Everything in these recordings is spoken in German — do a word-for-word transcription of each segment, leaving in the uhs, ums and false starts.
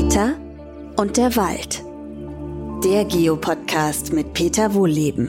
Peter und der Wald. Der Geopodcast mit Peter Wohlleben.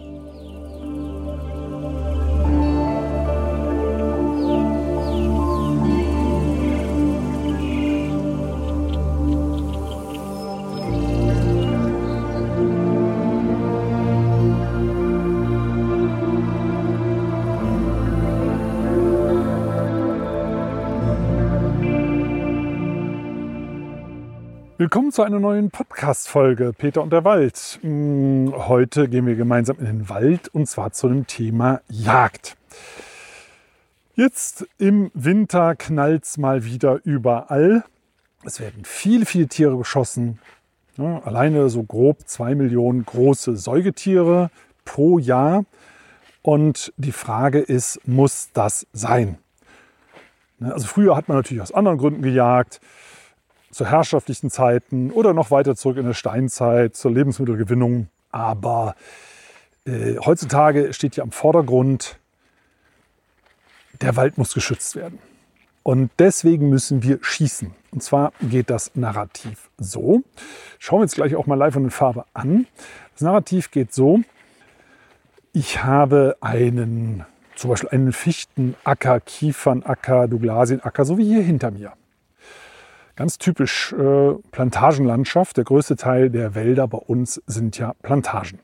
Willkommen zu einer neuen Podcast-Folge Peter und der Wald. Heute gehen wir gemeinsam in den Wald und zwar zu dem Thema Jagd. Jetzt im Winter knallt es mal wieder überall. Es werden viele, viele Tiere geschossen. Ja, alleine so grob zwei Millionen große Säugetiere pro Jahr. Und die Frage ist, muss das sein? Also früher hat man natürlich aus anderen Gründen gejagt. Zu herrschaftlichen Zeiten oder noch weiter zurück in der Steinzeit, zur Lebensmittelgewinnung. Aber äh, heutzutage steht ja im Vordergrund, der Wald muss geschützt werden. Und deswegen müssen wir schießen. Und zwar geht das Narrativ so. Schauen wir jetzt gleich auch mal live in Farbe an. Das Narrativ geht so. Ich habe einen, zum Beispiel einen Fichtenacker, Kiefernacker, Douglasienacker, so wie hier hinter mir. Ganz typisch äh, Plantagenlandschaft. Der größte Teil der Wälder bei uns sind ja Plantagen.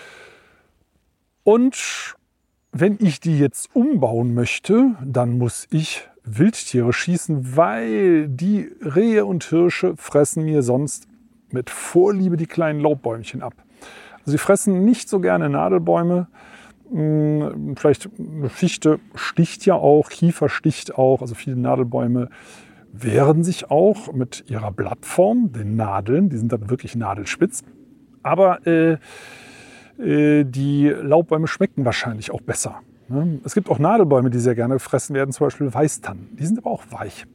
Und wenn ich die jetzt umbauen möchte, dann muss ich Wildtiere schießen, weil die Rehe und Hirsche fressen mir sonst mit Vorliebe die kleinen Laubbäumchen ab. Also sie fressen nicht so gerne Nadelbäume. Vielleicht eine Fichte sticht ja auch, Kiefer sticht auch, also viele Nadelbäume wehren sich auch mit ihrer Blattform, den Nadeln, die sind dann wirklich nadelspitz. Aber äh, äh, die Laubbäume schmecken wahrscheinlich auch besser. Ne? Es gibt auch Nadelbäume, die sehr gerne gefressen werden, zum Beispiel Weißtannen. Die sind aber auch weich.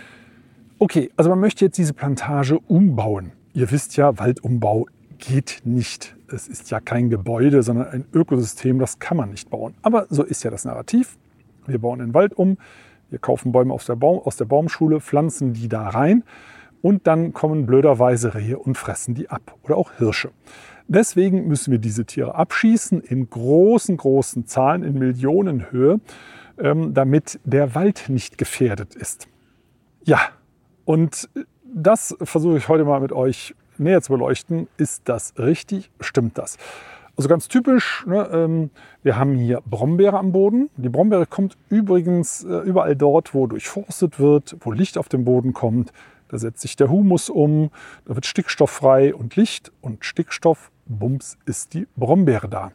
Okay, also man möchte jetzt diese Plantage umbauen. Ihr wisst ja, Waldumbau geht nicht. Es ist ja kein Gebäude, sondern ein Ökosystem, das kann man nicht bauen. Aber so ist ja das Narrativ. Wir bauen den Wald um. Wir kaufen Bäume aus der, Baum, aus der Baumschule, pflanzen die da rein und dann kommen blöderweise Rehe und fressen die ab oder auch Hirsche. Deswegen müssen wir diese Tiere abschießen in großen, großen Zahlen, in Millionenhöhe, ähm, damit der Wald nicht gefährdet ist. Ja, und das versuche ich heute mal mit euch näher zu beleuchten. Ist das richtig? Stimmt das? Also ganz typisch, ne, ähm, wir haben hier Brombeere am Boden. Die Brombeere kommt übrigens äh, überall dort, wo durchforstet wird, wo Licht auf den Boden kommt. Da setzt sich der Humus um, da wird Stickstoff frei und Licht und Stickstoff, bums, ist die Brombeere da.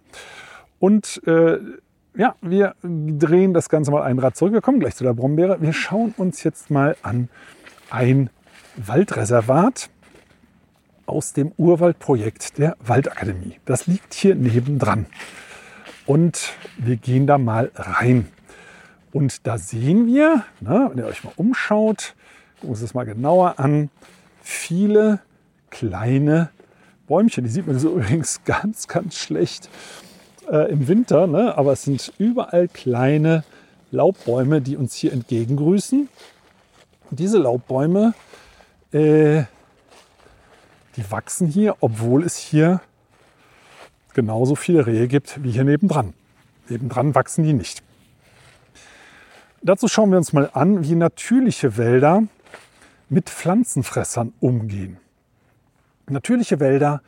Und äh, ja, wir drehen das Ganze mal ein Rad zurück. Wir kommen gleich zu der Brombeere. Wir schauen uns jetzt mal an ein Waldreservat aus dem Urwaldprojekt der Waldakademie. Das liegt hier nebendran. Und wir gehen da mal rein. Und da sehen wir, na, wenn ihr euch mal umschaut, gucken wir uns das mal genauer an, viele kleine Bäumchen. Die sieht man so übrigens ganz, ganz schlecht äh, im Winter. Ne? Aber es sind überall kleine Laubbäume, die uns hier entgegengrüßen. Und diese Laubbäume, äh, die wachsen hier, obwohl es hier genauso viele Rehe gibt wie hier nebendran. Nebendran wachsen die nicht. Dazu schauen wir uns mal an, wie natürliche Wälder mit Pflanzenfressern umgehen. Natürliche Wälder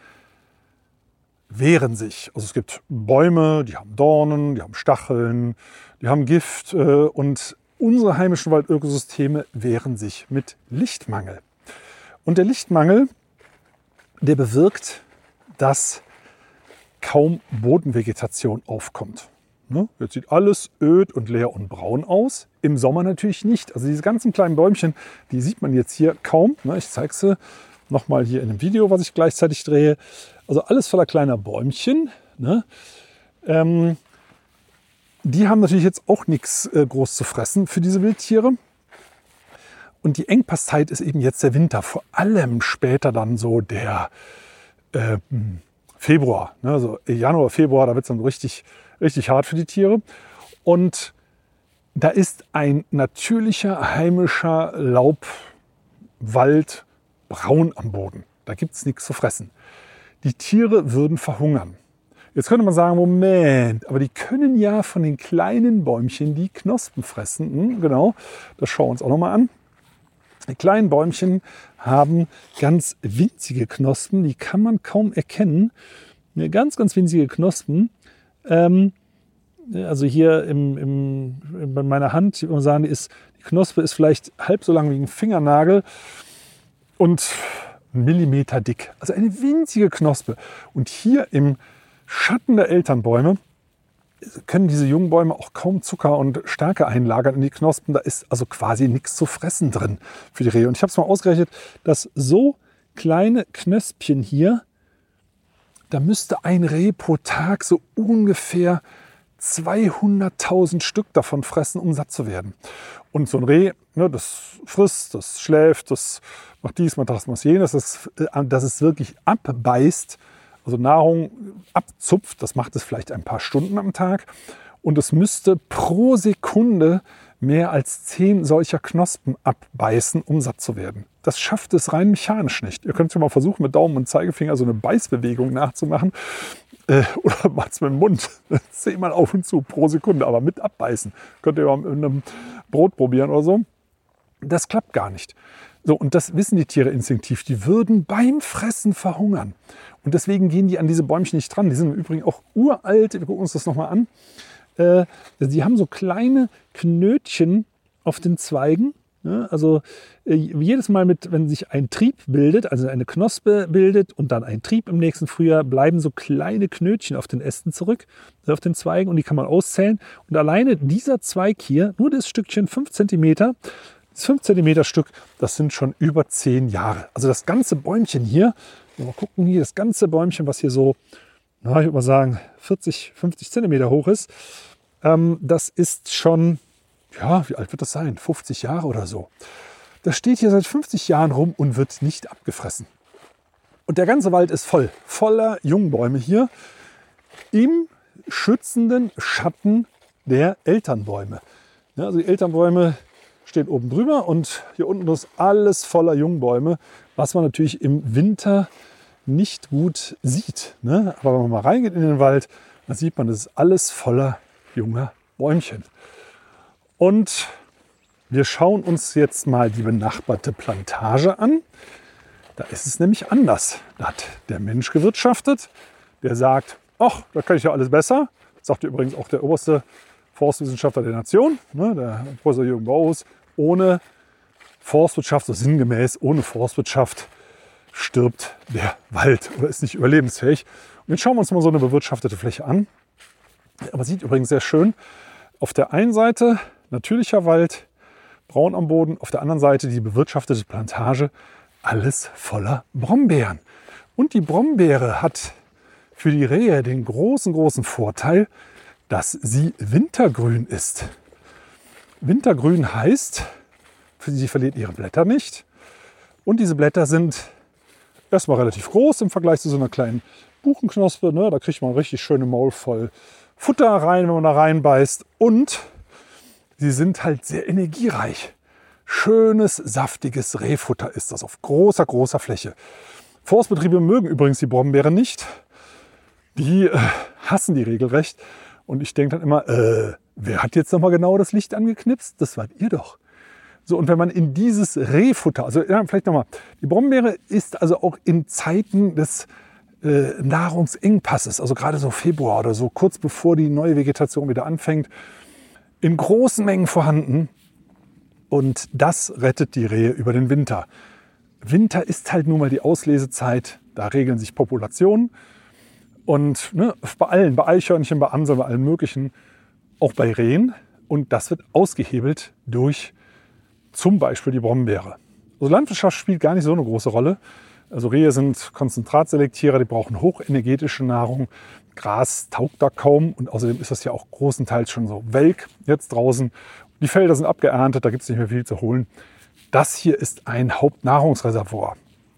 wehren sich. Also es gibt Bäume, die haben Dornen, die haben Stacheln, die haben Gift. Und unsere heimischen Waldökosysteme wehren sich mit Lichtmangel. Und der Lichtmangel, der bewirkt, dass kaum Bodenvegetation aufkommt. Ne? Jetzt sieht alles öd und leer und braun aus. Im Sommer natürlich nicht. Also diese ganzen kleinen Bäumchen, die sieht man jetzt hier kaum. Ne? Ich zeige sie nochmal hier in einem Video, was ich gleichzeitig drehe. Also alles voller kleiner Bäumchen. Ne? Ähm, die haben natürlich jetzt auch nichts äh, groß zu fressen für diese Wildtiere. Und die Engpasszeit ist eben jetzt der Winter, vor allem später dann so der äh, Februar. Ne? Also Januar, Februar, da wird es dann richtig, richtig hart für die Tiere. Und da ist ein natürlicher, heimischer Laubwald braun am Boden. Da gibt es nichts zu fressen. Die Tiere würden verhungern. Jetzt könnte man sagen, Moment, aber die können ja von den kleinen Bäumchen die Knospen fressen. Hm, genau, das schauen wir uns auch nochmal an. Die kleinen Bäumchen haben ganz winzige Knospen, die kann man kaum erkennen. Ganz, ganz winzige Knospen. Ähm, also hier im, im, bei meiner Hand, ich würde sagen, die, ist, die Knospe ist vielleicht halb so lang wie ein Fingernagel und einen Millimeter dick. Also eine winzige Knospe. Und hier im Schatten der Elternbäume können diese jungen Bäume auch kaum Zucker und Stärke einlagern in die Knospen. Da ist also quasi nichts zu fressen drin für die Rehe. Und ich habe es mal ausgerechnet, dass so kleine Knöspchen hier, da müsste ein Reh pro Tag so ungefähr zweihunderttausend Stück davon fressen, um satt zu werden. Und so ein Reh, ne, das frisst, das schläft, das macht dies, macht das, macht jenes, das, dass es wirklich abbeißt, also Nahrung abzupft, das macht es vielleicht ein paar Stunden am Tag. Und es müsste pro Sekunde mehr als zehn solcher Knospen abbeißen, um satt zu werden. Das schafft es rein mechanisch nicht. Ihr könnt ja mal versuchen, mit Daumen und Zeigefinger so eine Beißbewegung nachzumachen. Äh, oder macht es mit dem Mund. Zehnmal auf und zu pro Sekunde, aber mit abbeißen. Könnt ihr mal mit einem Brot probieren oder so. Das klappt gar nicht. So, und das wissen die Tiere instinktiv. Die würden beim Fressen verhungern. Und deswegen gehen die an diese Bäumchen nicht dran. Die sind im Übrigen auch uralt. Wir gucken uns das nochmal an. Äh, die haben so kleine Knötchen auf den Zweigen. Ja, also äh, jedes Mal, mit, wenn sich ein Trieb bildet, also eine Knospe bildet und dann ein Trieb im nächsten Frühjahr, bleiben so kleine Knötchen auf den Ästen zurück, auf den Zweigen. Und die kann man auszählen. Und alleine dieser Zweig hier, nur das Stückchen fünf Zentimeter, das fünf Zentimeter Stück, das sind schon über zehn Jahre. Also das ganze Bäumchen hier, mal gucken hier, das ganze Bäumchen, was hier so, na, ich würde mal sagen, vierzig, fünfzig Zentimeter hoch ist, ähm, das ist schon, ja, wie alt wird das sein? fünfzig Jahre oder so. Das steht hier seit fünfzig Jahren rum und wird nicht abgefressen. Und der ganze Wald ist voll, voller Jungbäume hier im schützenden Schatten der Elternbäume. Ja, also die Elternbäume stehen oben drüber und hier unten ist alles voller Jungbäume, was man natürlich im Winter nicht gut sieht. Ne? Aber wenn man mal reingeht in den Wald, dann sieht man, das ist alles voller junger Bäumchen. Und wir schauen uns jetzt mal die benachbarte Plantage an. Da ist es nämlich anders. Da hat der Mensch gewirtschaftet, der sagt, ach, da kann ich ja alles besser. Das sagt übrigens auch der oberste Forstwissenschaftler der Nation, ne, der Professor Jürgen Bauhaus. Ohne Forstwirtschaft, so sinngemäß, ohne Forstwirtschaft stirbt der Wald oder ist nicht überlebensfähig. Und jetzt schauen wir uns mal so eine bewirtschaftete Fläche an. Man sieht übrigens sehr schön, auf der einen Seite natürlicher Wald, braun am Boden, auf der anderen Seite die bewirtschaftete Plantage, alles voller Brombeeren. Und die Brombeere hat für die Rehe den großen, großen Vorteil, dass sie wintergrün ist. Wintergrün heißt, sie verliert ihre Blätter nicht. Und diese Blätter sind erstmal relativ groß im Vergleich zu so einer kleinen Buchenknospe. Ne? Da kriegt man richtig schöne Maul voll Futter rein, wenn man da reinbeißt. Und sie sind halt sehr energiereich. Schönes, saftiges Rehfutter ist das auf großer, großer Fläche. Forstbetriebe mögen übrigens die Brombeeren nicht. Die äh, hassen die regelrecht. Und ich denke dann immer, äh, wer hat jetzt nochmal genau das Licht angeknipst? Das wart ihr doch. So, und wenn man in dieses Rehfutter, also ja, vielleicht nochmal, die Brombeere ist also auch in Zeiten des äh, Nahrungsengpasses, also gerade so Februar oder so, kurz bevor die neue Vegetation wieder anfängt, in großen Mengen vorhanden. Und das rettet die Rehe über den Winter. Winter ist halt nun mal die Auslesezeit, da regeln sich Populationen. Und ne, bei allen, bei Eichhörnchen, bei Amseln, bei allen möglichen, auch bei Rehen. Und das wird ausgehebelt durch zum Beispiel die Brombeere. Also Landwirtschaft spielt gar nicht so eine große Rolle. Also Rehe sind Konzentratselektierer, die brauchen hochenergetische Nahrung. Gras taugt da kaum und außerdem ist das ja auch großenteils schon so welk jetzt draußen. Die Felder sind abgeerntet, da gibt es nicht mehr viel zu holen. Das hier ist ein Hauptnahrungsreservoir.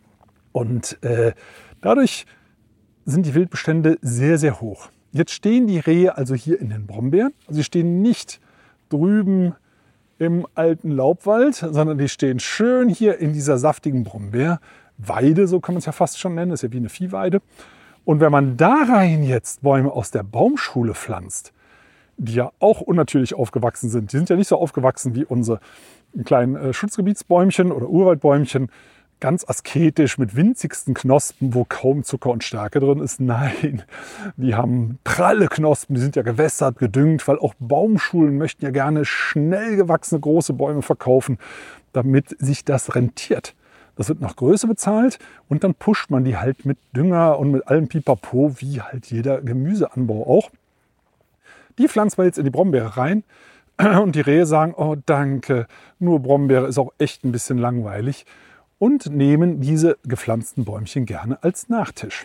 Und äh, dadurch sind die Wildbestände sehr, sehr hoch. Jetzt stehen die Rehe also hier in den Brombeeren. Also sie stehen nicht drüben im alten Laubwald, sondern die stehen schön hier in dieser saftigen Brombeer. Weide, so kann man es ja fast schon nennen, das ist ja wie eine Viehweide. Und wenn man da rein jetzt Bäume aus der Baumschule pflanzt, die ja auch unnatürlich aufgewachsen sind, die sind ja nicht so aufgewachsen wie unsere kleinen äh, Schutzgebietsbäumchen oder Urwaldbäumchen, ganz asketisch mit winzigsten Knospen, wo kaum Zucker und Stärke drin ist. Nein, die haben pralle Knospen, die sind ja gewässert, gedüngt, weil auch Baumschulen möchten ja gerne schnell gewachsene große Bäume verkaufen, damit sich das rentiert. Das wird nach Größe bezahlt und dann pusht man die halt mit Dünger und mit allem Pipapo, wie halt jeder Gemüseanbau auch. Die pflanzt man jetzt in die Brombeere rein und die Rehe sagen, oh danke, nur Brombeere ist auch echt ein bisschen langweilig. Und nehmen diese gepflanzten Bäumchen gerne als Nachtisch.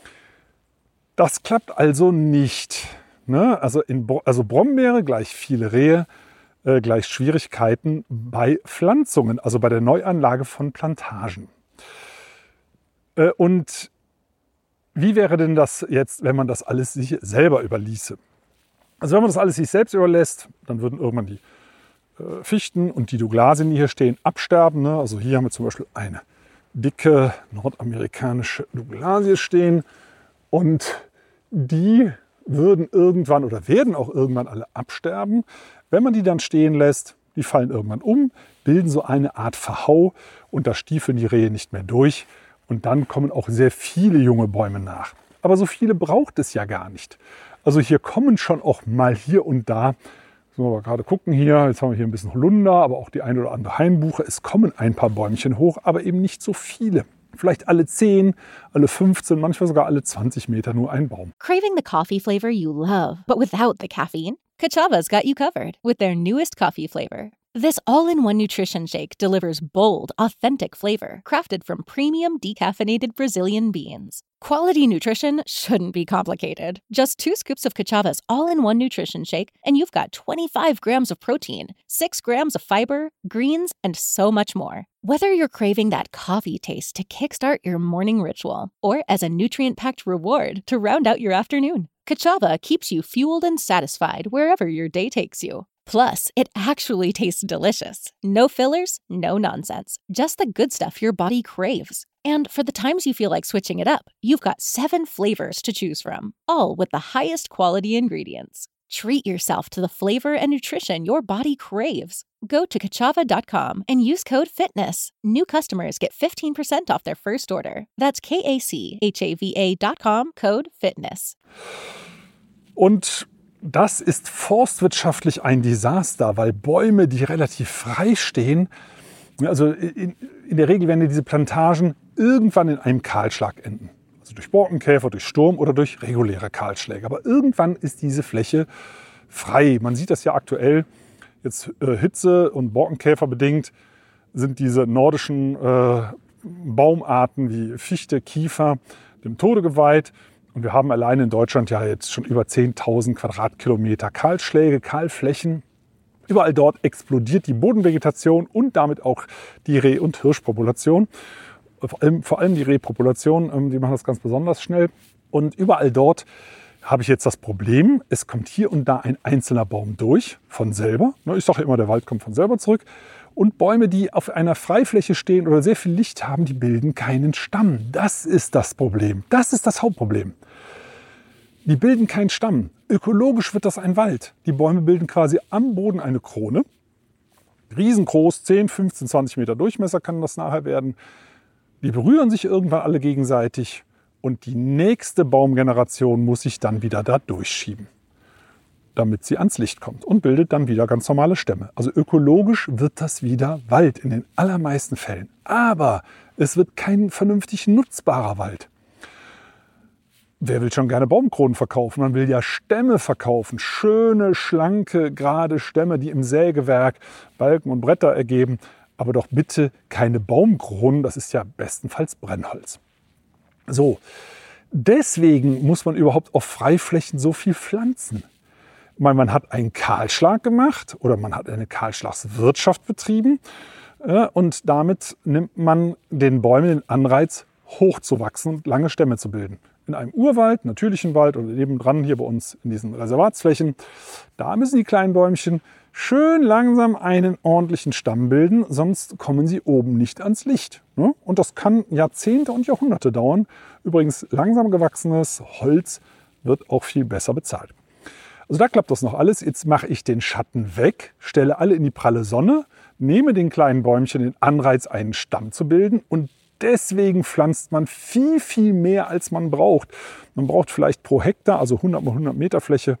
Das klappt also nicht. Ne? Also, in, also Brombeere gleich viele Rehe, äh, gleich Schwierigkeiten bei Pflanzungen, also bei der Neuanlage von Plantagen. Äh, und wie wäre denn das jetzt, wenn man das alles sich selber überließe? Also wenn man das alles sich selbst überlässt, dann würden irgendwann die Fichten und die Douglasien, die hier stehen, absterben. Ne? Also hier haben wir zum Beispiel eine dicke nordamerikanische Douglasie stehen und die würden irgendwann oder werden auch irgendwann alle absterben. Wenn man die dann stehen lässt, die fallen irgendwann um, bilden so eine Art Verhau und da stiefeln die Rehe nicht mehr durch und dann kommen auch sehr viele junge Bäume nach. Aber so viele braucht es ja gar nicht. Also hier kommen schon auch mal hier und da, so, wir gerade gucken hier, jetzt haben wir hier ein bisschen Holunder, aber auch die eine oder andere Hainbuche. Es kommen ein paar Bäumchen hoch, aber eben nicht so viele. Vielleicht alle zehn, alle fünfzehn, manchmal sogar alle zwanzig Meter nur ein Baum. Craving the coffee flavor you love, but without the caffeine? Kachava's got you covered with their newest coffee flavor. This all-in-one nutrition shake delivers bold, authentic flavor crafted from premium decaffeinated Brazilian beans. Quality nutrition shouldn't be complicated. Just two scoops of Kachava's all-in-one nutrition shake and you've got twenty-five grams of protein, six grams of fiber, greens, and so much more. Whether you're craving that coffee taste to kickstart your morning ritual or as a nutrient-packed reward to round out your afternoon, Kachava keeps you fueled and satisfied wherever your day takes you. Plus, it actually tastes delicious. No fillers, no nonsense. Just the good stuff your body craves. And for the times you feel like switching it up, you've got seven flavors to choose from, all with the highest quality ingredients. Treat yourself to the flavor and nutrition your body craves. Go to kachava dot com and use code FITNESS. New customers get fifteen percent off their first order. That's K A C H A V A dot com, code FITNESS. Und das ist forstwirtschaftlich ein Desaster, weil Bäume, die relativ frei stehen, also in, in der Regel werden diese Plantagen irgendwann in einem Kahlschlag enden. Also durch Borkenkäfer, durch Sturm oder durch reguläre Kahlschläge. Aber irgendwann ist diese Fläche frei. Man sieht das ja aktuell, jetzt äh, Hitze und Borkenkäfer bedingt, sind diese nordischen äh, Baumarten wie Fichte, Kiefer dem Tode geweiht. Und wir haben allein in Deutschland ja jetzt schon über zehntausend Quadratkilometer Kahlschläge, Kahlflächen. Überall dort explodiert die Bodenvegetation und damit auch die Reh- und Hirschpopulation. Vor allem, vor allem die Rehpopulation, die machen das ganz besonders schnell. Und überall dort habe ich jetzt das Problem, es kommt hier und da ein einzelner Baum durch, von selber. Ich sage immer, der Wald kommt von selber zurück. Und Bäume, die auf einer Freifläche stehen oder sehr viel Licht haben, die bilden keinen Stamm. Das ist das Problem. Das ist das Hauptproblem. Die bilden keinen Stamm. Ökologisch wird das ein Wald. Die Bäume bilden quasi am Boden eine Krone. Riesengroß, zehn, fünfzehn, zwanzig Meter Durchmesser kann das nachher werden. Die berühren sich irgendwann alle gegenseitig und die nächste Baumgeneration muss sich dann wieder da durchschieben, damit sie ans Licht kommt und bildet dann wieder ganz normale Stämme. Also ökologisch wird das wieder Wald in den allermeisten Fällen. Aber es wird kein vernünftig nutzbarer Wald. Wer will schon gerne Baumkronen verkaufen? Man will ja Stämme verkaufen. Schöne, schlanke, gerade Stämme, die im Sägewerk Balken und Bretter ergeben. Aber doch bitte keine Baumkronen, das ist ja bestenfalls Brennholz. So, deswegen muss man überhaupt auf Freiflächen so viel pflanzen. Man, man hat einen Kahlschlag gemacht oder man hat eine Kahlschlagswirtschaft betrieben äh, und damit nimmt man den Bäumen den Anreiz, hochzuwachsen und lange Stämme zu bilden. In einem Urwald, natürlichen Wald oder nebendran hier bei uns in diesen Reservatsflächen, da müssen die kleinen Bäumchen schön langsam einen ordentlichen Stamm bilden, sonst kommen sie oben nicht ans Licht. Und das kann Jahrzehnte und Jahrhunderte dauern. Übrigens, langsam gewachsenes Holz wird auch viel besser bezahlt. Also da klappt das noch alles. Jetzt mache ich den Schatten weg, stelle alle in die pralle Sonne, nehme den kleinen Bäumchen den Anreiz, einen Stamm zu bilden, und deswegen pflanzt man viel, viel mehr, als man braucht. Man braucht vielleicht pro Hektar, also hundert mal hundert Meter Fläche,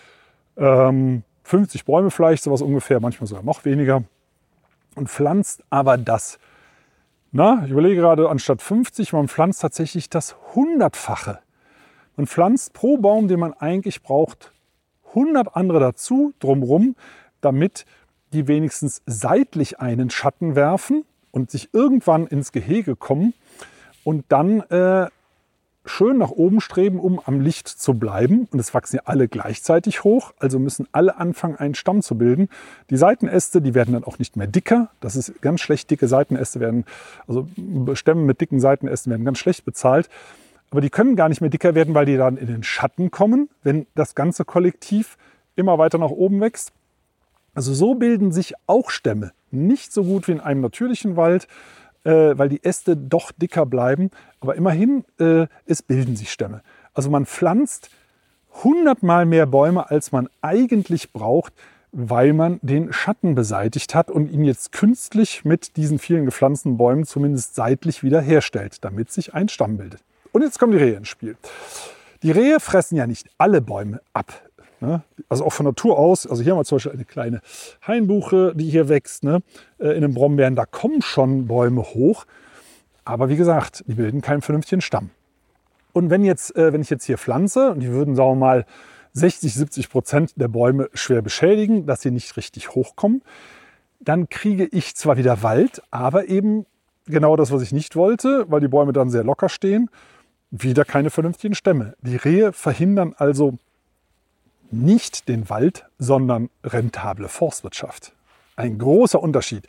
ähm, fünfzig Bäume vielleicht, sowas ungefähr, manchmal sogar noch weniger. Und pflanzt aber das, na, ich überlege gerade, anstatt fünfzig, man pflanzt tatsächlich das Hundertfache. Man pflanzt pro Baum, den man eigentlich braucht, hundert andere dazu, drumherum, damit die wenigstens seitlich einen Schatten werfen und sich irgendwann ins Gehege kommen und dann äh, schön nach oben streben, um am Licht zu bleiben. Und es wachsen ja alle gleichzeitig hoch, also müssen alle anfangen, einen Stamm zu bilden. Die Seitenäste, die werden dann auch nicht mehr dicker. Das ist ganz schlecht. Dicke Seitenäste werden, also Stämme mit dicken Seitenästen werden ganz schlecht bezahlt. Aber die können gar nicht mehr dicker werden, weil die dann in den Schatten kommen, wenn das ganze Kollektiv immer weiter nach oben wächst. Also so bilden sich auch Stämme. Nicht so gut wie in einem natürlichen Wald, äh, weil die Äste doch dicker bleiben. Aber immerhin, äh, es bilden sich Stämme. Also man pflanzt hundertmal mehr Bäume, als man eigentlich braucht, weil man den Schatten beseitigt hat und ihn jetzt künstlich mit diesen vielen gepflanzten Bäumen zumindest seitlich wieder herstellt, damit sich ein Stamm bildet. Und jetzt kommen die Rehe ins Spiel. Die Rehe fressen ja nicht alle Bäume ab. Ne? Also auch von Natur aus. Also hier haben wir zum Beispiel eine kleine Hainbuche, die hier wächst. Ne? In den Brombeeren, da kommen schon Bäume hoch. Aber wie gesagt, die bilden keinen vernünftigen Stamm. Und wenn, jetzt, wenn ich jetzt hier pflanze, und die würden, sagen wir mal, sechzig, siebzig Prozent der Bäume schwer beschädigen, dass sie nicht richtig hochkommen, dann kriege ich zwar wieder Wald, aber eben genau das, was ich nicht wollte, weil die Bäume dann sehr locker stehen, wieder keine vernünftigen Stämme. Die Rehe verhindern also nicht den Wald, sondern rentable Forstwirtschaft. Ein großer Unterschied.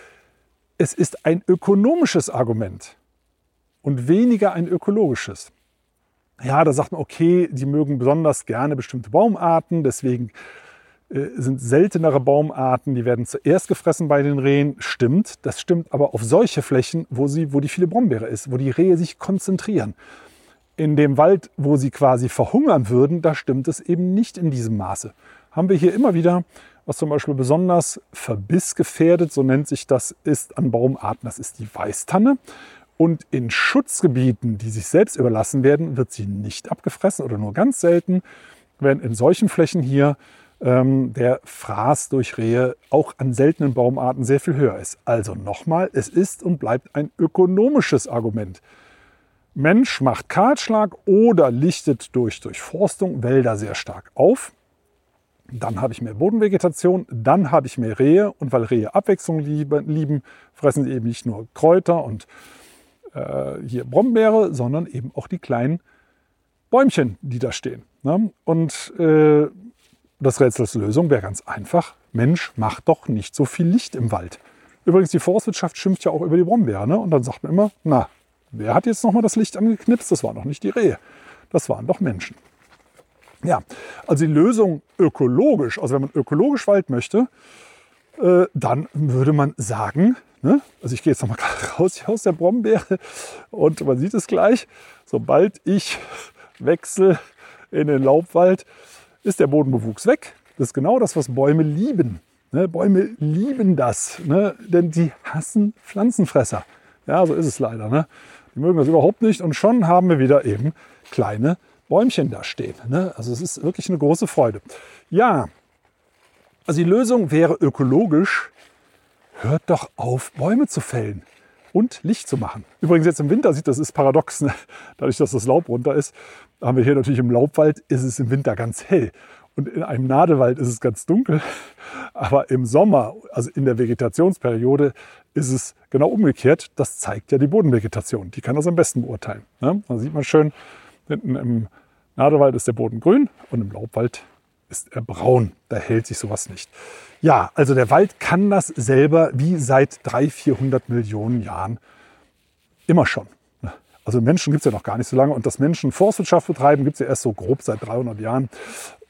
Es ist ein ökonomisches Argument und weniger ein ökologisches. Ja, da sagt man, okay, die mögen besonders gerne bestimmte Baumarten, deswegen äh, sind seltenere Baumarten, die werden zuerst gefressen bei den Rehen. Stimmt, das stimmt aber auf solche Flächen, wo, sie, wo die viele Brombeere ist, wo die Rehe sich konzentrieren. In dem Wald, wo sie quasi verhungern würden, da stimmt es eben nicht in diesem Maße. Haben wir hier immer wieder, was zum Beispiel besonders verbissgefährdet, so nennt sich das, ist an Baumarten, das ist die Weißtanne. Und in Schutzgebieten, die sich selbst überlassen werden, wird sie nicht abgefressen oder nur ganz selten, wenn in solchen Flächen hier ähm, der Fraß durch Rehe auch an seltenen Baumarten sehr viel höher ist. Also nochmal, es ist und bleibt ein ökonomisches Argument. Mensch macht Kahlschlag oder lichtet durch Durchforstung Wälder sehr stark auf. Dann habe ich mehr Bodenvegetation, dann habe ich mehr Rehe. Und weil Rehe Abwechslung lieben, fressen sie eben nicht nur Kräuter und äh, hier Brombeere, sondern eben auch die kleinen Bäumchen, die da stehen. Ne? Und äh, das Rätsels Lösung wäre ganz einfach. Mensch, macht doch nicht so viel Licht im Wald. Übrigens, die Forstwirtschaft schimpft ja auch über die Brombeere. Ne? Und dann sagt man immer, na, wer hat jetzt nochmal das Licht angeknipst? Das waren doch nicht die Rehe. Das waren doch Menschen. Ja, also die Lösung ökologisch, also wenn man ökologisch Wald möchte, äh, dann würde man sagen, ne, also ich gehe jetzt nochmal raus aus der Brombeere und man sieht es gleich, sobald ich wechsle in den Laubwald, ist der Bodenbewuchs weg. Das ist genau das, was Bäume lieben. Ne, Bäume lieben das, ne, denn die hassen Pflanzenfresser. Ja, so ist es leider. Ne? Die mögen das überhaupt nicht und schon haben wir wieder eben kleine Bäumchen da stehen. Ne? Also es ist wirklich eine große Freude. Ja, also die Lösung wäre ökologisch. Hört doch auf, Bäume zu fällen und Licht zu machen. Übrigens jetzt im Winter sieht das ist paradox. Ne? Dadurch, dass das Laub runter ist, haben wir hier natürlich im Laubwald, ist es im Winter ganz hell. Und in einem Nadelwald ist es ganz dunkel. Aber im Sommer, also in der Vegetationsperiode, ist es genau umgekehrt. Das zeigt ja die Bodenvegetation. Die kann das am besten beurteilen. Ne? Da sieht man schön, hinten im Nadelwald ist der Boden grün und im Laubwald ist er braun. Da hält sich sowas nicht. Ja, also der Wald kann das selber wie seit dreihundert, vierhundert Millionen Jahren immer schon. Also Menschen gibt es ja noch gar nicht so lange. Und dass Menschen Forstwirtschaft betreiben, gibt es ja erst so grob seit dreihundert Jahren.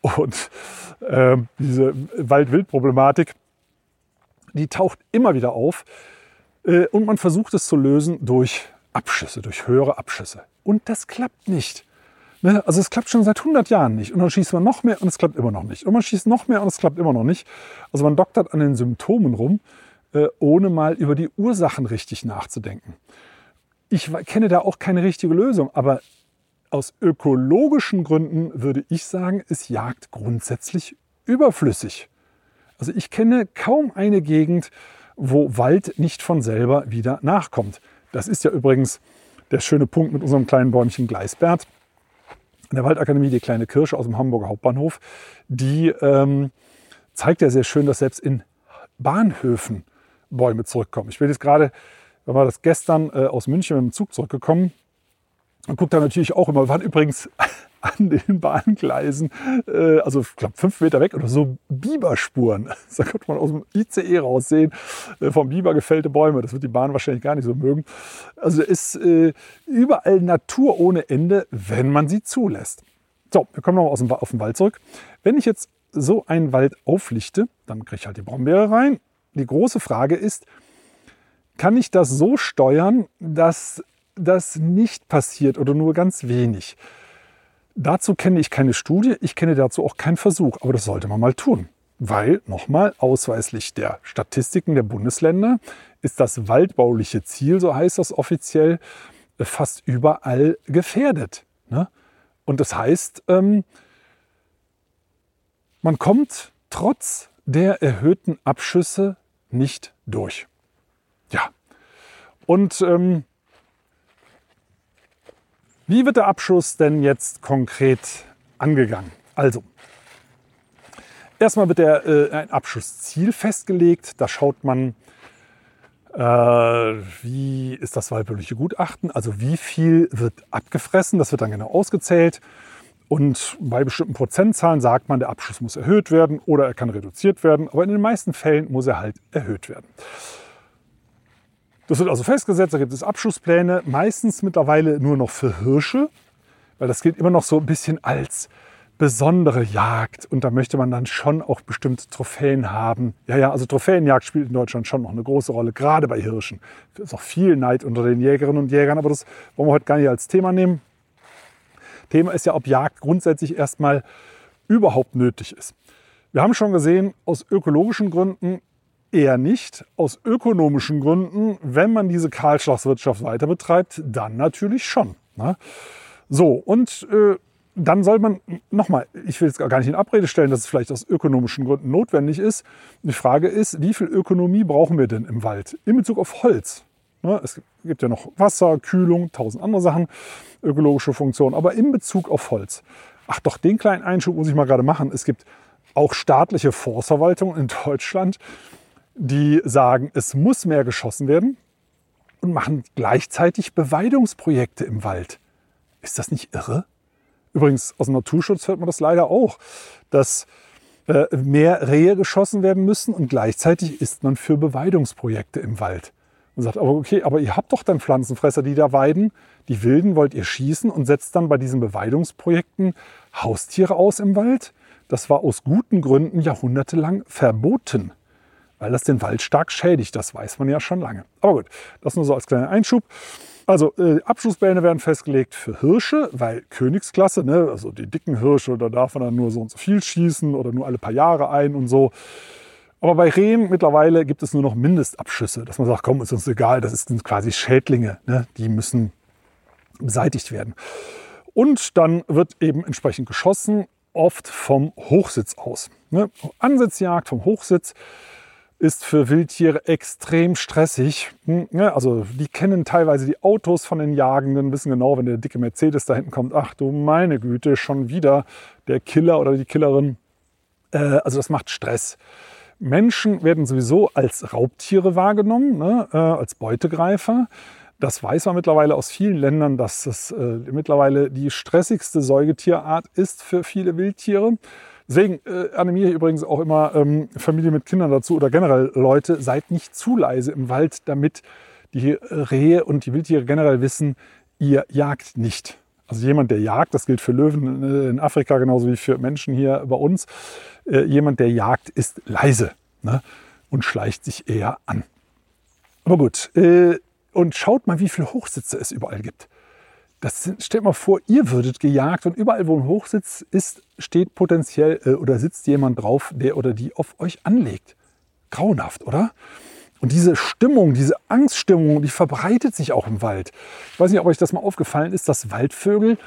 Und äh, diese Wald-Wild-Problematik, die taucht immer wieder auf. Äh, und man versucht es zu lösen durch Abschüsse, durch höhere Abschüsse. Und das klappt nicht. Ne? Also es klappt schon seit hundert Jahren nicht. Und dann schießt man noch mehr und es klappt immer noch nicht. Und man schießt noch mehr und es klappt immer noch nicht. Also man doktert an den Symptomen rum, äh, ohne mal über die Ursachen richtig nachzudenken. Ich kenne da auch keine richtige Lösung, aber aus ökologischen Gründen würde ich sagen, ist Jagd grundsätzlich überflüssig. Also ich kenne kaum eine Gegend, wo Wald nicht von selber wieder nachkommt. Das ist ja übrigens der schöne Punkt mit unserem kleinen Bäumchen Gleisbert. In der Waldakademie, die kleine Kirsche aus dem Hamburger Hauptbahnhof, die ähm, zeigt ja sehr schön, dass selbst in Bahnhöfen Bäume zurückkommen. Ich bin jetzt gerade, da war das gestern äh, aus München mit dem Zug zurückgekommen und guckt da natürlich auch immer, wir waren übrigens an den Bahngleisen, äh, also ich glaube fünf Meter weg oder so, Biberspuren. Da konnte man aus dem I C E raussehen, äh, vom Biber gefällte Bäume. Das wird die Bahn wahrscheinlich gar nicht so mögen. Also ist äh, überall Natur ohne Ende, wenn man sie zulässt. So, wir kommen nochmal aus dem, auf den Wald zurück. Wenn ich jetzt so einen Wald auflichte, dann kriege ich halt die Brombeere rein. Die große Frage ist, kann ich das so steuern, dass das nicht passiert oder nur ganz wenig? Dazu kenne ich keine Studie, ich kenne dazu auch keinen Versuch, aber das sollte man mal tun. Weil, nochmal, ausweislich der Statistiken der Bundesländer ist das waldbauliche Ziel, so heißt das offiziell, fast überall gefährdet. Ne? Und das heißt, ähm, man kommt trotz der erhöhten Abschüsse nicht durch. Ja, und ähm, wie wird der Abschuss denn jetzt konkret angegangen? Also, erstmal wird der, äh, ein Abschussziel festgelegt. Da schaut man, äh, wie ist das waldbauliche Gutachten, also wie viel wird abgefressen. Das wird dann genau ausgezählt. Und bei bestimmten Prozentzahlen sagt man, der Abschuss muss erhöht werden oder er kann reduziert werden. Aber in den meisten Fällen muss er halt erhöht werden. Das wird also festgesetzt, da gibt es Abschusspläne, meistens mittlerweile nur noch für Hirsche, weil das gilt immer noch so ein bisschen als besondere Jagd und da möchte man dann schon auch bestimmte Trophäen haben. Ja, ja, also Trophäenjagd spielt in Deutschland schon noch eine große Rolle, gerade bei Hirschen. Es ist auch viel Neid unter den Jägerinnen und Jägern, aber das wollen wir heute gar nicht als Thema nehmen. Thema ist ja, ob Jagd grundsätzlich erstmal überhaupt nötig ist. Wir haben schon gesehen, aus ökologischen Gründen eher nicht. Aus ökonomischen Gründen, wenn man diese Kahlschlagswirtschaft weiter betreibt, dann natürlich schon. Ne? So, und äh, dann soll man, nochmal, ich will jetzt gar nicht in Abrede stellen, dass es vielleicht aus ökonomischen Gründen notwendig ist. Die Frage ist, wie viel Ökonomie brauchen wir denn im Wald in Bezug auf Holz? Ne? Es gibt ja noch Wasser, Kühlung, tausend andere Sachen, ökologische Funktionen, aber in Bezug auf Holz. Ach doch, den kleinen Einschub muss ich mal gerade machen. Es gibt auch staatliche Forstverwaltungen in Deutschland, die sagen, es muss mehr geschossen werden und machen gleichzeitig Beweidungsprojekte im Wald. Ist das nicht irre? Übrigens, aus dem Naturschutz hört man das leider auch, dass äh, mehr Rehe geschossen werden müssen und gleichzeitig ist man für Beweidungsprojekte im Wald. Man sagt, aber okay, aber ihr habt doch dann Pflanzenfresser, die da weiden. Die Wilden wollt ihr schießen und setzt dann bei diesen Beweidungsprojekten Haustiere aus im Wald? Das war aus guten Gründen jahrhundertelang verboten, weil das den Wald stark schädigt. Das weiß man ja schon lange. Aber gut, das nur so als kleiner Einschub. Also äh, Abschusspläne werden festgelegt für Hirsche, weil Königsklasse, ne, also die dicken Hirsche, da darf man dann nur so und so viel schießen oder nur alle paar Jahre ein und so. Aber bei Rehen mittlerweile gibt es nur noch Mindestabschüsse, dass man sagt, komm, ist uns egal, das sind quasi Schädlinge, ne, die müssen beseitigt werden. Und dann wird eben entsprechend geschossen, oft vom Hochsitz aus. Ne? Ansitzjagd vom Hochsitz ist für Wildtiere extrem stressig. Also die kennen teilweise die Autos von den Jagenden, wissen genau, wenn der dicke Mercedes da hinten kommt, ach du meine Güte, schon wieder der Killer oder die Killerin. Also das macht Stress. Menschen werden sowieso als Raubtiere wahrgenommen, ne, als Beutegreifer. Das weiß man mittlerweile aus vielen Ländern, dass es äh, mittlerweile die stressigste Säugetierart ist für viele Wildtiere. Deswegen äh, animiere ich übrigens auch immer ähm, Familien mit Kindern dazu oder generell Leute, seid nicht zu leise im Wald, damit die Rehe und die Wildtiere generell wissen, ihr jagt nicht. Also jemand, der jagt, das gilt für Löwen in Afrika genauso wie für Menschen hier bei uns. Äh, jemand, der jagt, ist leise, ne? Und schleicht sich eher an. Aber gut, äh, und schaut mal, wie viele Hochsitze es überall gibt. Das sind, stellt mal vor, ihr würdet gejagt und überall, wo ein Hochsitz ist, steht potenziell äh, oder sitzt jemand drauf, der oder die auf euch anlegt. Grauenhaft, oder? Und diese Stimmung, diese Angststimmung, die verbreitet sich auch im Wald. Ich weiß nicht, ob euch das mal aufgefallen ist, dass Waldvögel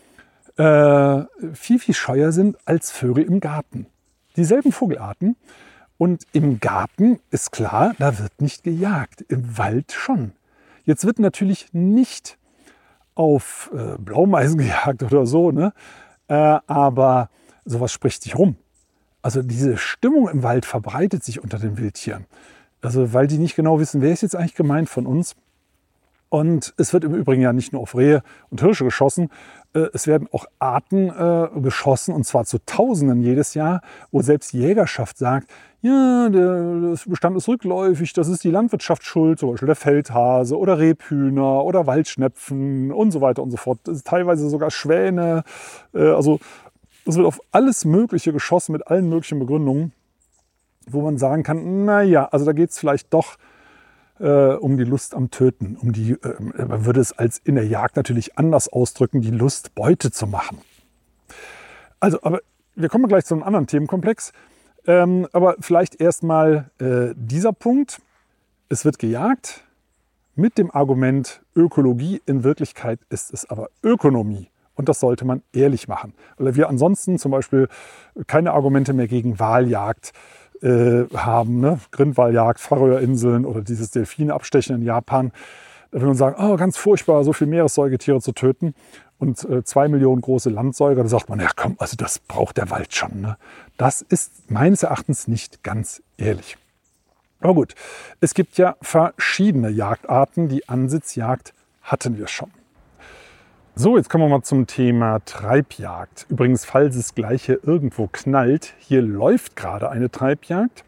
äh, viel, viel scheuer sind als Vögel im Garten. Dieselben Vogelarten. Und im Garten ist klar, da wird nicht gejagt. Im Wald schon. Jetzt wird natürlich nicht auf äh, Blaumeisen gejagt oder so, ne? Äh, aber sowas spricht sich rum. Also diese Stimmung im Wald verbreitet sich unter den Wildtieren. Also weil die nicht genau wissen, wer ist jetzt eigentlich gemeint von uns. Und es wird im Übrigen ja nicht nur auf Rehe und Hirsche geschossen, äh, es werden auch Arten äh, geschossen, und zwar zu Tausenden jedes Jahr, wo selbst die Jägerschaft sagt, ja, der Bestand ist rückläufig, das ist die Landwirtschaft schuld, zum Beispiel der Feldhase oder Rebhühner oder Waldschnepfen und so weiter und so fort. Teilweise sogar Schwäne. Äh, also es wird auf alles Mögliche geschossen mit allen möglichen Begründungen, wo man sagen kann, naja, also da geht es vielleicht doch äh, um die Lust am Töten. Um die, äh, man würde es als in der Jagd natürlich anders ausdrücken, die Lust, Beute zu machen. Also, aber wir kommen gleich zu einem anderen Themenkomplex. Ähm, aber vielleicht erstmal äh, dieser Punkt. Es wird gejagt mit dem Argument Ökologie. In Wirklichkeit ist es aber Ökonomie. Und das sollte man ehrlich machen. Weil wir ansonsten zum Beispiel keine Argumente mehr gegen Waljagd äh, haben. Ne? Grindwaljagd, Färöerinseln oder dieses Delfinabstechen in Japan. Da will man sagen, oh, ganz furchtbar, so viele Meeressäugetiere zu töten. Und äh, zwei Millionen große Landsäuger, da sagt man, ja komm, also das braucht der Wald schon. Ne? Das ist meines Erachtens nicht ganz ehrlich. Aber gut, es gibt ja verschiedene Jagdarten. Die Ansitzjagd hatten wir schon. So, jetzt kommen wir mal zum Thema Treibjagd. Übrigens, falls es gleich hier irgendwo knallt, hier läuft gerade eine Treibjagd.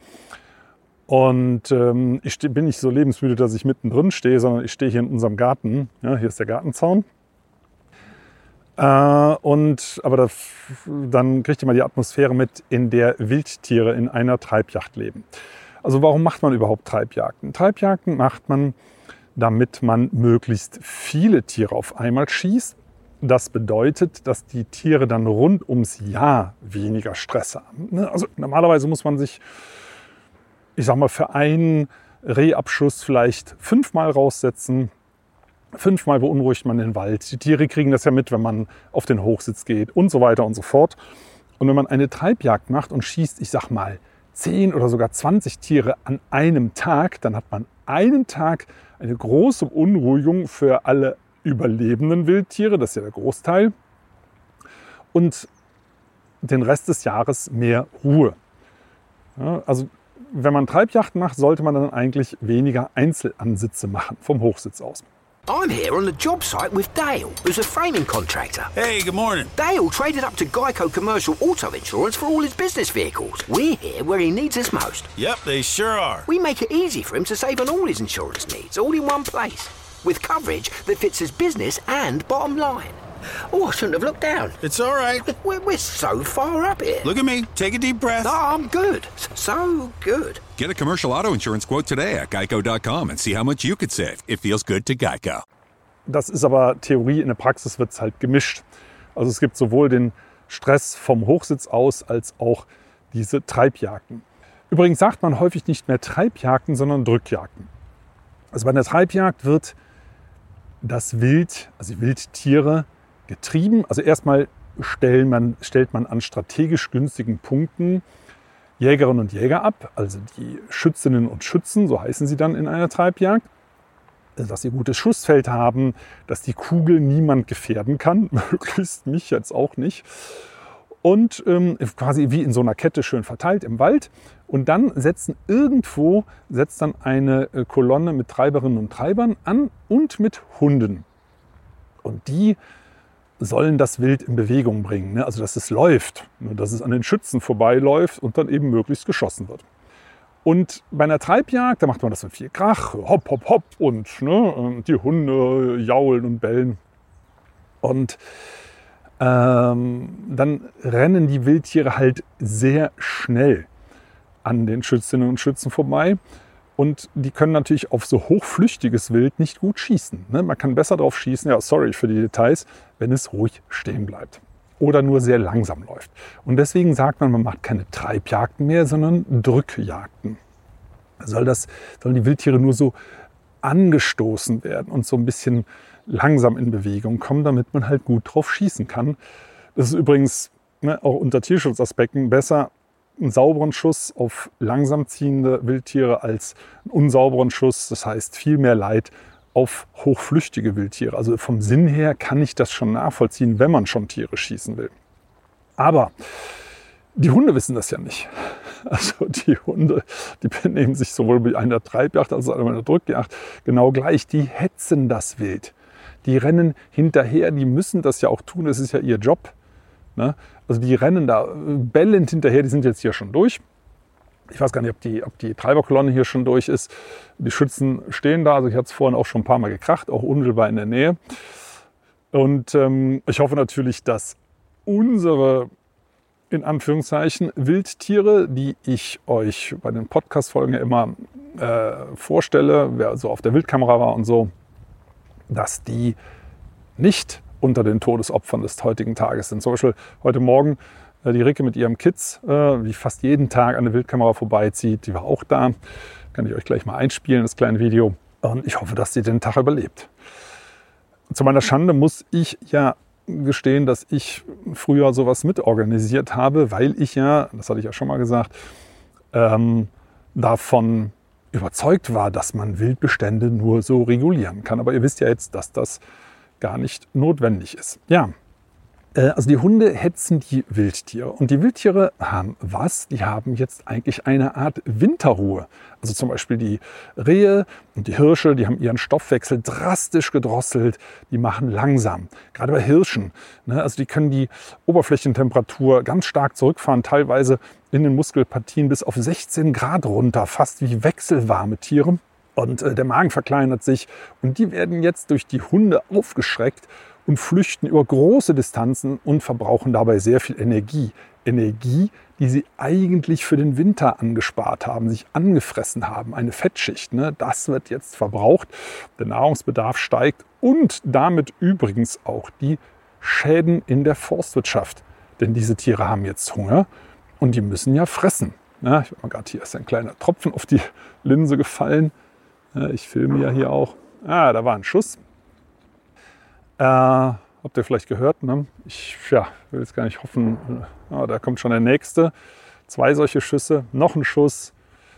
Und ähm, ich bin nicht so lebensmüde, dass ich mittendrin stehe, sondern ich stehe hier in unserem Garten. Ja, hier ist der Gartenzaun. Äh, und, aber das, dann kriegt ihr mal die Atmosphäre mit, in der Wildtiere in einer Treibjagd leben. Also warum macht man überhaupt Treibjagden? Treibjagden macht man, damit man möglichst viele Tiere auf einmal schießt. Das bedeutet, dass die Tiere dann rund ums Jahr weniger Stress haben. Also normalerweise muss man sich, ich sag mal, für einen Rehabschuss vielleicht fünfmal raussetzen. Fünfmal beunruhigt man den Wald. Die Tiere kriegen das ja mit, wenn man auf den Hochsitz geht und so weiter und so fort. Und wenn man eine Treibjagd macht und schießt, ich sag mal, zehn oder sogar zwanzig Tiere an einem Tag, dann hat man einen Tag eine große Beunruhigung für alle überlebenden Wildtiere, das ist ja der Großteil, und den Rest des Jahres mehr Ruhe. Ja, also wenn man Treibjagden macht, sollte man dann eigentlich weniger Einzelansitze machen, vom Hochsitz aus. I'm here on the job site with Dale, who's a framing contractor. Hey, good morning. Dale traded up to Geico Commercial Auto Insurance for all his business vehicles. We're here where he needs us most. Yep, they sure are. We make it easy for him to save on all his insurance needs, all in one place, with coverage that fits his business and bottom line. Oh, I shouldn't have looked down. It's all right. We're, we're so far up here. Look at me. Take a deep breath. No, I'm good. So good. Get a commercial auto insurance quote today at geico dot com and see how much you could save. It feels good to Geico. Das ist aber Theorie, in der Praxis wird es halt gemischt. Also es gibt sowohl den Stress vom Hochsitz aus als auch diese Treibjagden. Übrigens sagt man häufig nicht mehr Treibjagden, sondern Drückjagden. Also bei einer Treibjagd wird das Wild, also die Wildtiere, getrieben. Also erstmal stellen man, stellt man an strategisch günstigen Punkten Jägerinnen und Jäger ab, also die Schützinnen und Schützen, so heißen sie dann in einer Treibjagd, dass sie gutes Schussfeld haben, dass die Kugel niemand gefährden kann, möglichst mich jetzt auch nicht. Und ähm, quasi wie in so einer Kette schön verteilt im Wald. Und dann setzen irgendwo, setzt dann eine Kolonne mit Treiberinnen und Treibern an und mit Hunden. Und die sollen das Wild in Bewegung bringen, ne? Also dass es läuft, ne? Dass es an den Schützen vorbeiläuft und dann eben möglichst geschossen wird. Und bei einer Treibjagd, da macht man das mit viel Krach, hopp, hopp, hopp und ne, die Hunde jaulen und bellen. Und ähm, dann rennen die Wildtiere halt sehr schnell an den Schützinnen und Schützen vorbei. Und die können natürlich auf so hochflüchtiges Wild nicht gut schießen. Ne? Man kann besser drauf schießen, ja sorry für die Details, wenn es ruhig stehen bleibt. Oder nur sehr langsam läuft. Und deswegen sagt man, man macht keine Treibjagden mehr, sondern Drückjagden. Soll das, sollen die Wildtiere nur so angestoßen werden und so ein bisschen langsam in Bewegung kommen, damit man halt gut drauf schießen kann. Das ist übrigens, ne, auch unter Tierschutzaspekten besser, einen sauberen Schuss auf langsam ziehende Wildtiere als einen unsauberen Schuss. Das heißt viel mehr Leid auf hochflüchtige Wildtiere. Also vom Sinn her kann ich das schon nachvollziehen, wenn man schon Tiere schießen will. Aber die Hunde wissen das ja nicht. Also die Hunde, die benehmen sich sowohl bei einer Treibjagd als auch bei einer Drückjagd genau gleich. Die hetzen das Wild. Die rennen hinterher, die müssen das ja auch tun, das ist ja ihr Job. Ne? Also die rennen da bellend hinterher, die sind jetzt hier schon durch. Ich weiß gar nicht, ob die, ob die Treiberkolonne hier schon durch ist. Die Schützen stehen da, also ich hatte es vorhin auch schon ein paar Mal gekracht, auch unmittelbar in der Nähe. Und ähm, ich hoffe natürlich, dass unsere, in Anführungszeichen, Wildtiere, die ich euch bei den Podcast-Folgen ja immer äh, vorstelle, wer so auf der Wildkamera war und so, dass die nicht unter den Todesopfern des heutigen Tages sind. Zum Beispiel heute Morgen äh, die Ricke mit ihrem Kids, äh, die fast jeden Tag an der Wildkamera vorbeizieht, die war auch da. Kann ich euch gleich mal einspielen, das kleine Video. Und ich hoffe, dass sie den Tag überlebt. Zu meiner Schande muss ich ja gestehen, dass ich früher sowas mitorganisiert habe, weil ich ja, das hatte ich ja schon mal gesagt, ähm, davon überzeugt war, dass man Wildbestände nur so regulieren kann. Aber ihr wisst ja jetzt, dass das gar nicht notwendig ist. Ja, äh, also die Hunde hetzen die Wildtiere. Und die Wildtiere haben was? Die haben jetzt eigentlich eine Art Winterruhe. Also zum Beispiel die Rehe und die Hirsche, die haben ihren Stoffwechsel drastisch gedrosselt. Die machen langsam. Gerade bei Hirschen. Ne, also die können die Oberflächentemperatur ganz stark zurückfahren, teilweise in den Muskelpartien bis auf sechzehn Grad runter, fast wie wechselwarme Tiere. Und äh, der Magen verkleinert sich. Und die werden jetzt durch die Hunde aufgeschreckt und flüchten über große Distanzen und verbrauchen dabei sehr viel Energie. Energie, die sie eigentlich für den Winter angespart haben, sich angefressen haben. Eine Fettschicht, ne? Das wird jetzt verbraucht. Der Nahrungsbedarf steigt und damit übrigens auch die Schäden in der Forstwirtschaft. Denn diese Tiere haben jetzt Hunger und die müssen ja fressen. Ja, ich habe mal gerade, hier ist ein kleiner Tropfen auf die Linse gefallen. Ja, ich filme ja hier auch. Ah, da war ein Schuss. Äh, habt ihr vielleicht gehört? Ne? Ich ja, will jetzt gar nicht hoffen. Ah, da kommt schon der nächste. Zwei solche Schüsse, noch ein Schuss.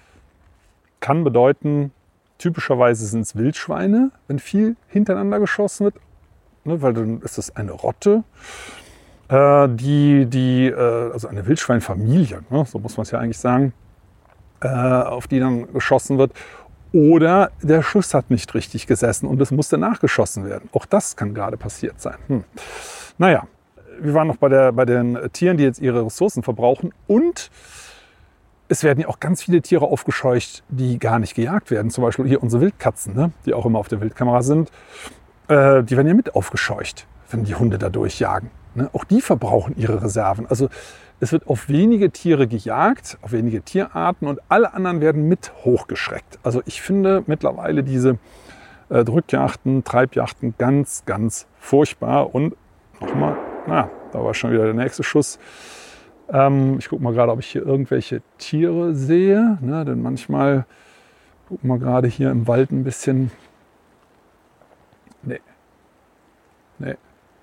Kann bedeuten, typischerweise sind es Wildschweine, wenn viel hintereinander geschossen wird. Ne, weil dann ist es eine Rotte. Äh, die, die, äh, also eine Wildschweinfamilie, ne, so muss man es ja eigentlich sagen, äh, auf die dann geschossen wird. Oder der Schuss hat nicht richtig gesessen und es musste nachgeschossen werden. Auch das kann gerade passiert sein. Hm. Naja, wir waren noch bei, der, bei den Tieren, die jetzt ihre Ressourcen verbrauchen. Und es werden ja auch ganz viele Tiere aufgescheucht, die gar nicht gejagt werden. Zum Beispiel hier unsere Wildkatzen, ne, die auch immer auf der Wildkamera sind. Äh, die werden ja mit aufgescheucht, wenn die Hunde da durchjagen. Ne? Auch die verbrauchen ihre Reserven. Also es wird auf wenige Tiere gejagt, auf wenige Tierarten und alle anderen werden mit hochgeschreckt. Also ich finde mittlerweile diese äh, Drückjagden, Treibjagden ganz, ganz furchtbar. Und nochmal, na, da war schon wieder der nächste Schuss. Ähm, ich gucke mal gerade, ob ich hier irgendwelche Tiere sehe. Ne? Denn manchmal, gucken wir gerade hier im Wald ein bisschen. Nee. Nee.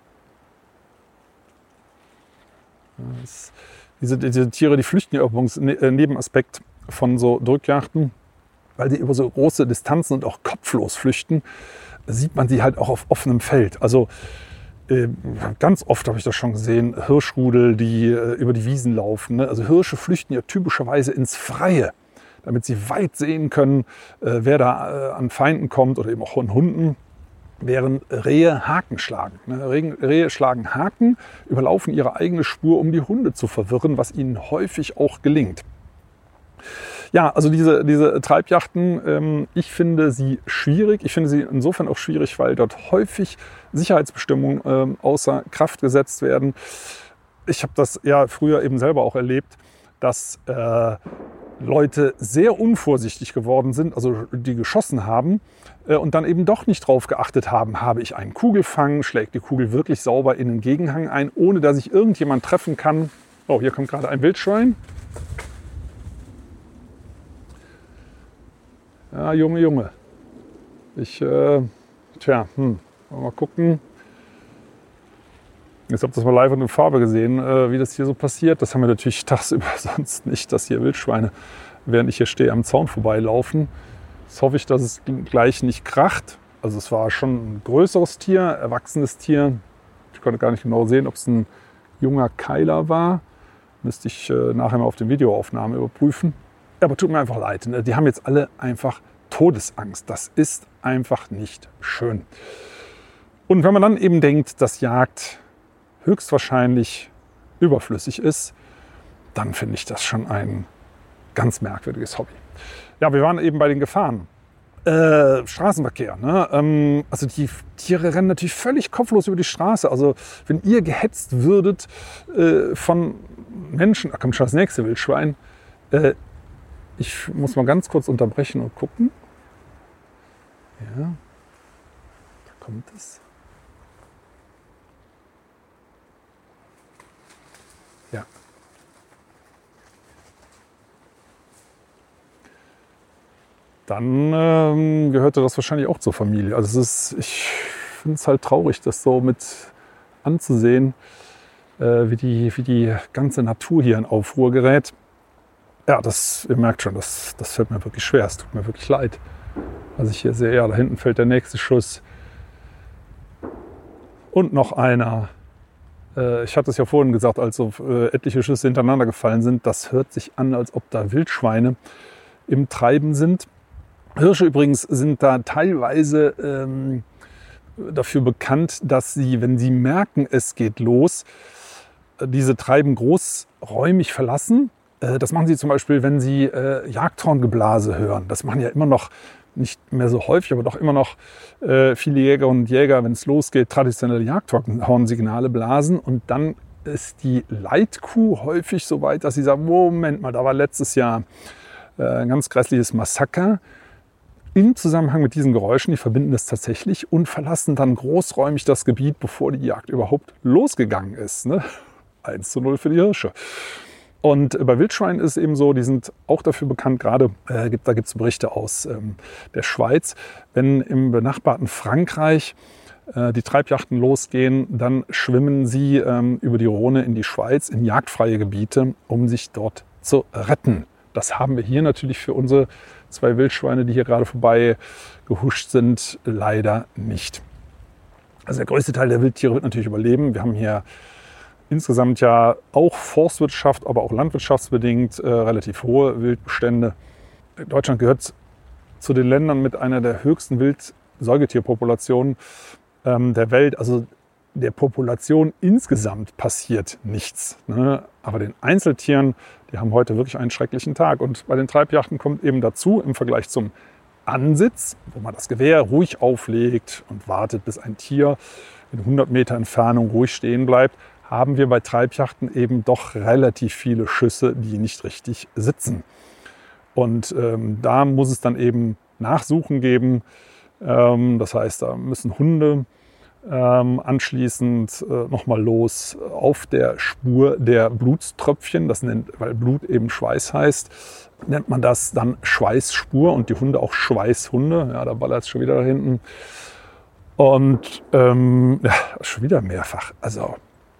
Das, diese, diese Tiere, die flüchten ja übrigens ne, Nebenaspekt von so Drückjagden, weil sie über so große Distanzen und auch kopflos flüchten, sieht man sie halt auch auf offenem Feld. Also äh, ganz oft habe ich das schon gesehen, Hirschrudel, die äh, über die Wiesen laufen. Ne? Also Hirsche flüchten ja typischerweise ins Freie, damit sie weit sehen können, äh, wer da äh, an Feinden kommt oder eben auch an Hunden. Während Rehe Haken schlagen. Rehe schlagen Haken, überlaufen ihre eigene Spur, um die Hunde zu verwirren, was ihnen häufig auch gelingt. Ja, also diese, diese Treibjachten, ähm, ich finde sie schwierig. Ich finde sie insofern auch schwierig, weil dort häufig Sicherheitsbestimmungen ähm, außer Kraft gesetzt werden. Ich habe das ja früher eben selber auch erlebt, dass äh, Leute sehr unvorsichtig geworden sind, also die geschossen haben äh, und dann eben doch nicht drauf geachtet haben, habe ich einen Kugelfang, schlägt die Kugel wirklich sauber in den Gegenhang ein, ohne dass ich irgendjemand treffen kann. Oh, hier kommt gerade ein Wildschwein. Ja, Junge, Junge. Ich, äh, tja, hm, mal gucken. Jetzt habt ihr das mal live und in Farbe gesehen, äh, wie das hier so passiert. Das haben wir natürlich tagsüber sonst nicht, dass hier Wildschweine, während ich hier stehe, am Zaun vorbeilaufen. Jetzt hoffe ich, dass es gleich nicht kracht. Also es war schon ein größeres Tier, erwachsenes Tier. Ich konnte gar nicht genau sehen, ob es ein junger Keiler war. Müsste ich äh, nachher mal auf den Videoaufnahmen überprüfen. Aber tut mir einfach leid. Ne? Die haben jetzt alle einfach Todesangst. Das ist einfach nicht schön. Und wenn man dann eben denkt, dass Jagd höchstwahrscheinlich überflüssig ist, dann finde ich das schon ein ganz merkwürdiges Hobby. Ja, wir waren eben bei den Gefahren. Äh, Straßenverkehr. Ne? Ähm, also die Tiere rennen natürlich völlig kopflos über die Straße. Also wenn ihr gehetzt würdet äh, von Menschen, ach komm schon, das nächste Wildschwein. Äh, ich muss mal ganz kurz unterbrechen und gucken. Ja, da kommt es. Ja. Dann ähm, gehörte das wahrscheinlich auch zur Familie. Also es ist, ich finde es halt traurig, das so mit anzusehen, äh, wie, die, wie die ganze Natur hier in Aufruhr gerät. Ja, das, ihr merkt schon, das, das fällt mir wirklich schwer. Es tut mir wirklich leid. Was ich hier sehe, ja, da hinten fällt der nächste Schuss. Und noch einer. Äh, ich hatte es ja vorhin gesagt, als so äh, etliche Schüsse hintereinander gefallen sind. Das hört sich an, als ob da Wildschweine im Treiben sind. Hirsche übrigens sind da teilweise ähm, dafür bekannt, dass sie, wenn sie merken, es geht los, diese Treiben großräumig verlassen. Äh, das machen sie zum Beispiel, wenn sie äh, Jagdhorngeblase hören. Das machen ja immer noch, nicht mehr so häufig, aber doch immer noch äh, viele Jägerinnen und Jäger, wenn es losgeht, traditionelle Jagdhornsignale blasen. Und dann ist die Leitkuh häufig so weit, dass sie sagen, Moment mal, da war letztes Jahr äh, ein ganz grässliches Massaker. Im Zusammenhang mit diesen Geräuschen, die verbinden das tatsächlich und verlassen dann großräumig das Gebiet, bevor die Jagd überhaupt losgegangen ist. Ne? eins zu null für die Hirsche. Und bei Wildschweinen ist es eben so, die sind auch dafür bekannt, gerade äh, gibt, da gibt es Berichte aus ähm, der Schweiz, wenn im benachbarten Frankreich äh, die Treibjachten losgehen, dann schwimmen sie ähm, über die Rhone in die Schweiz, in jagdfreie Gebiete, um sich dort zu retten. Das haben wir hier natürlich für unsere zwei Wildschweine, die hier gerade vorbei gehuscht sind, leider nicht. Also der größte Teil der Wildtiere wird natürlich überleben. Wir haben hier insgesamt ja auch Forstwirtschaft, aber auch landwirtschaftsbedingt äh, relativ hohe Wildbestände. Deutschland gehört zu den Ländern mit einer der höchsten Wild-Säugetierpopulationen ähm, der Welt. Also der Population insgesamt passiert nichts. Ne? Aber den Einzeltieren, die haben heute wirklich einen schrecklichen Tag. Und bei den Treibjachten kommt eben dazu, im Vergleich zum Ansitz, wo man das Gewehr ruhig auflegt und wartet, bis ein Tier in hundert Meter Entfernung ruhig stehen bleibt, haben wir bei Treibjachten eben doch relativ viele Schüsse, die nicht richtig sitzen. Und ähm, da muss es dann eben Nachsuchen geben. Ähm, das heißt, da müssen Hunde ähm, anschließend äh, nochmal los auf der Spur der Blutströpfchen. Das nennt, weil Blut eben Schweiß heißt, nennt man das dann Schweißspur und die Hunde auch Schweißhunde. Ja, da ballert es schon wieder da hinten. Und ähm, ja, schon wieder mehrfach. Also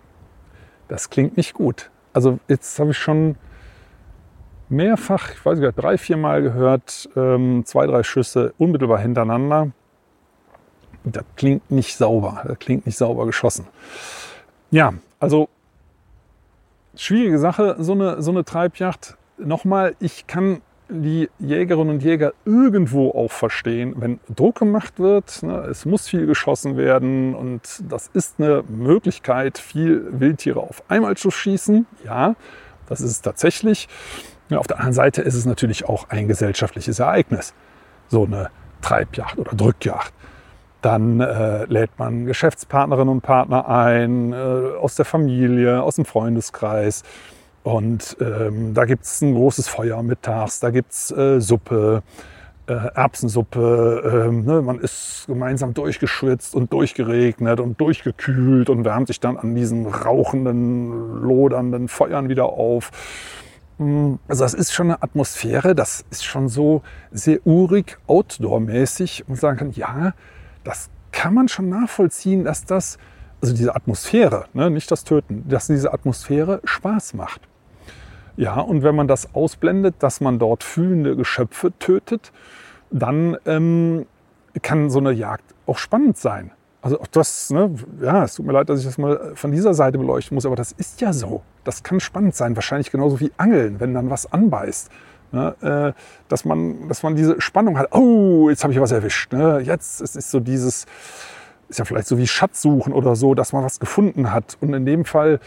das klingt nicht gut. Also jetzt habe ich schon mehrfach, ich weiß nicht, drei, vier Mal gehört, ähm, zwei, drei Schüsse unmittelbar hintereinander. Das klingt nicht sauber. Das klingt nicht sauber geschossen. Ja, also schwierige Sache, so eine, so eine Treibjagd. Nochmal, ich kann die Jägerinnen und Jäger irgendwo auch verstehen, wenn Druck gemacht wird. Ne, es muss viel geschossen werden und das ist eine Möglichkeit, viel Wildtiere auf einmal zu schießen. Ja, das ist es tatsächlich. Ja, auf der anderen Seite ist es natürlich auch ein gesellschaftliches Ereignis, so eine Treibjagd oder Drückjagd. Dann äh, lädt man Geschäftspartnerinnen und Partner ein, äh, aus der Familie, aus dem Freundeskreis. Und ähm, da gibt es ein großes Feuer mittags, da gibt es äh, Suppe, äh, Erbsensuppe. Äh, ne? Man ist gemeinsam durchgeschwitzt und durchgeregnet und durchgekühlt und wärmt sich dann an diesen rauchenden, lodernden Feuern wieder auf. Also das ist schon eine Atmosphäre, das ist schon so sehr urig, outdoor-mäßig und sagen kann, ja, das kann man schon nachvollziehen, dass das, also diese Atmosphäre, ne, nicht das Töten, dass diese Atmosphäre Spaß macht. Ja, und wenn man das ausblendet, dass man dort fühlende Geschöpfe tötet, dann ähm, kann so eine Jagd auch spannend sein. Also auch das, ne, ja, es tut mir leid, dass ich das mal von dieser Seite beleuchten muss, aber das ist ja so. Das kann spannend sein, wahrscheinlich genauso wie Angeln, wenn dann was anbeißt. Ne, äh, dass man, dass man diese Spannung hat, oh, jetzt habe ich was erwischt. Ne, jetzt es ist so dieses, ist ja vielleicht so wie Schatzsuchen oder so, dass man was gefunden hat. Und in dem Fall,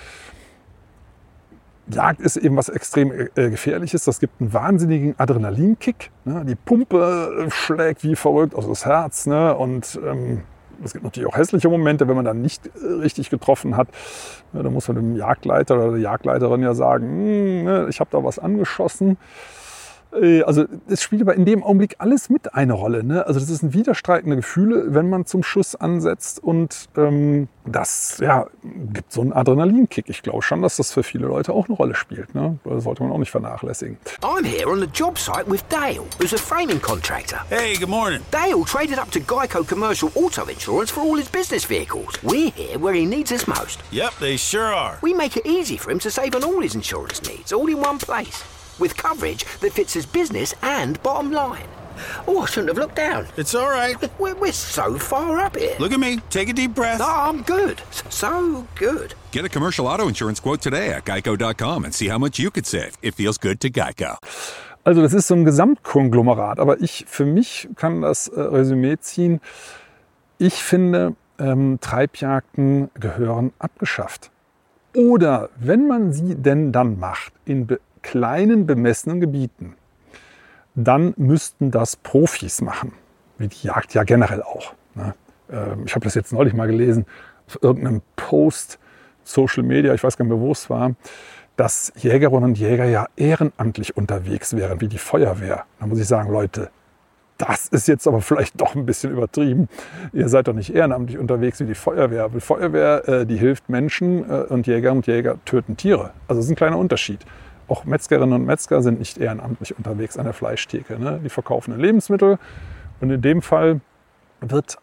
Jagd ist eben was extrem äh, Gefährliches. Das gibt einen wahnsinnigen Adrenalinkick. Ne, die Pumpe schlägt wie verrückt, also das Herz. Ne, und ähm, es gibt natürlich auch hässliche Momente, wenn man dann nicht richtig getroffen hat. Da muss man dem Jagdleiter oder der Jagdleiterin ja sagen, ich habe da was angeschossen. Also es spielt aber in dem Augenblick alles mit eine Rolle. Ne? Also das sind widerstreitende Gefühle, wenn man zum Schuss ansetzt. Und ähm, das ja, gibt so einen Adrenalinkick. Ich glaube schon, dass das für viele Leute auch eine Rolle spielt. Ne? Das sollte man auch nicht vernachlässigen. I'm here on the job site with Dale, who's a framing contractor. Hey, good morning. Dale traded up to Geico Commercial Auto Insurance for all his business vehicles. We're here where he needs us most. Yep, they sure are. We make it easy for him to save on all his insurance needs, all in one place, with coverage that fits his business and bottom line. Oh, I shouldn't have looked down. It's all right. We're, we're so far up here. Look at me. Take a deep breath. No, I'm good. So good. Get a commercial auto insurance quote today at geico dot com and see how much you could save. It feels good to Geico. Also das ist so ein Gesamtkonglomerat, aber ich für mich kann das äh, Resümee ziehen. Ich finde, ähm, Treibjagden gehören abgeschafft. Oder wenn man sie denn dann macht, in be- kleinen bemessenen Gebieten, dann müssten das Profis machen, wie die Jagd ja generell auch. Ne? Ähm, ich habe das jetzt neulich mal gelesen, auf irgendeinem Post, Social Media, ich weiß gar nicht mehr, wo es war, dass Jägerinnen und Jäger ja ehrenamtlich unterwegs wären, wie die Feuerwehr. Da muss ich sagen, Leute, das ist jetzt aber vielleicht doch ein bisschen übertrieben. Ihr seid doch nicht ehrenamtlich unterwegs wie die Feuerwehr. Die Feuerwehr, äh, die hilft Menschen äh, und Jäger und Jäger töten Tiere. Also das ist ein kleiner Unterschied. Auch Metzgerinnen und Metzger sind nicht ehrenamtlich unterwegs an der Fleischtheke. Ne? Die verkaufen Lebensmittel und in dem Fall wird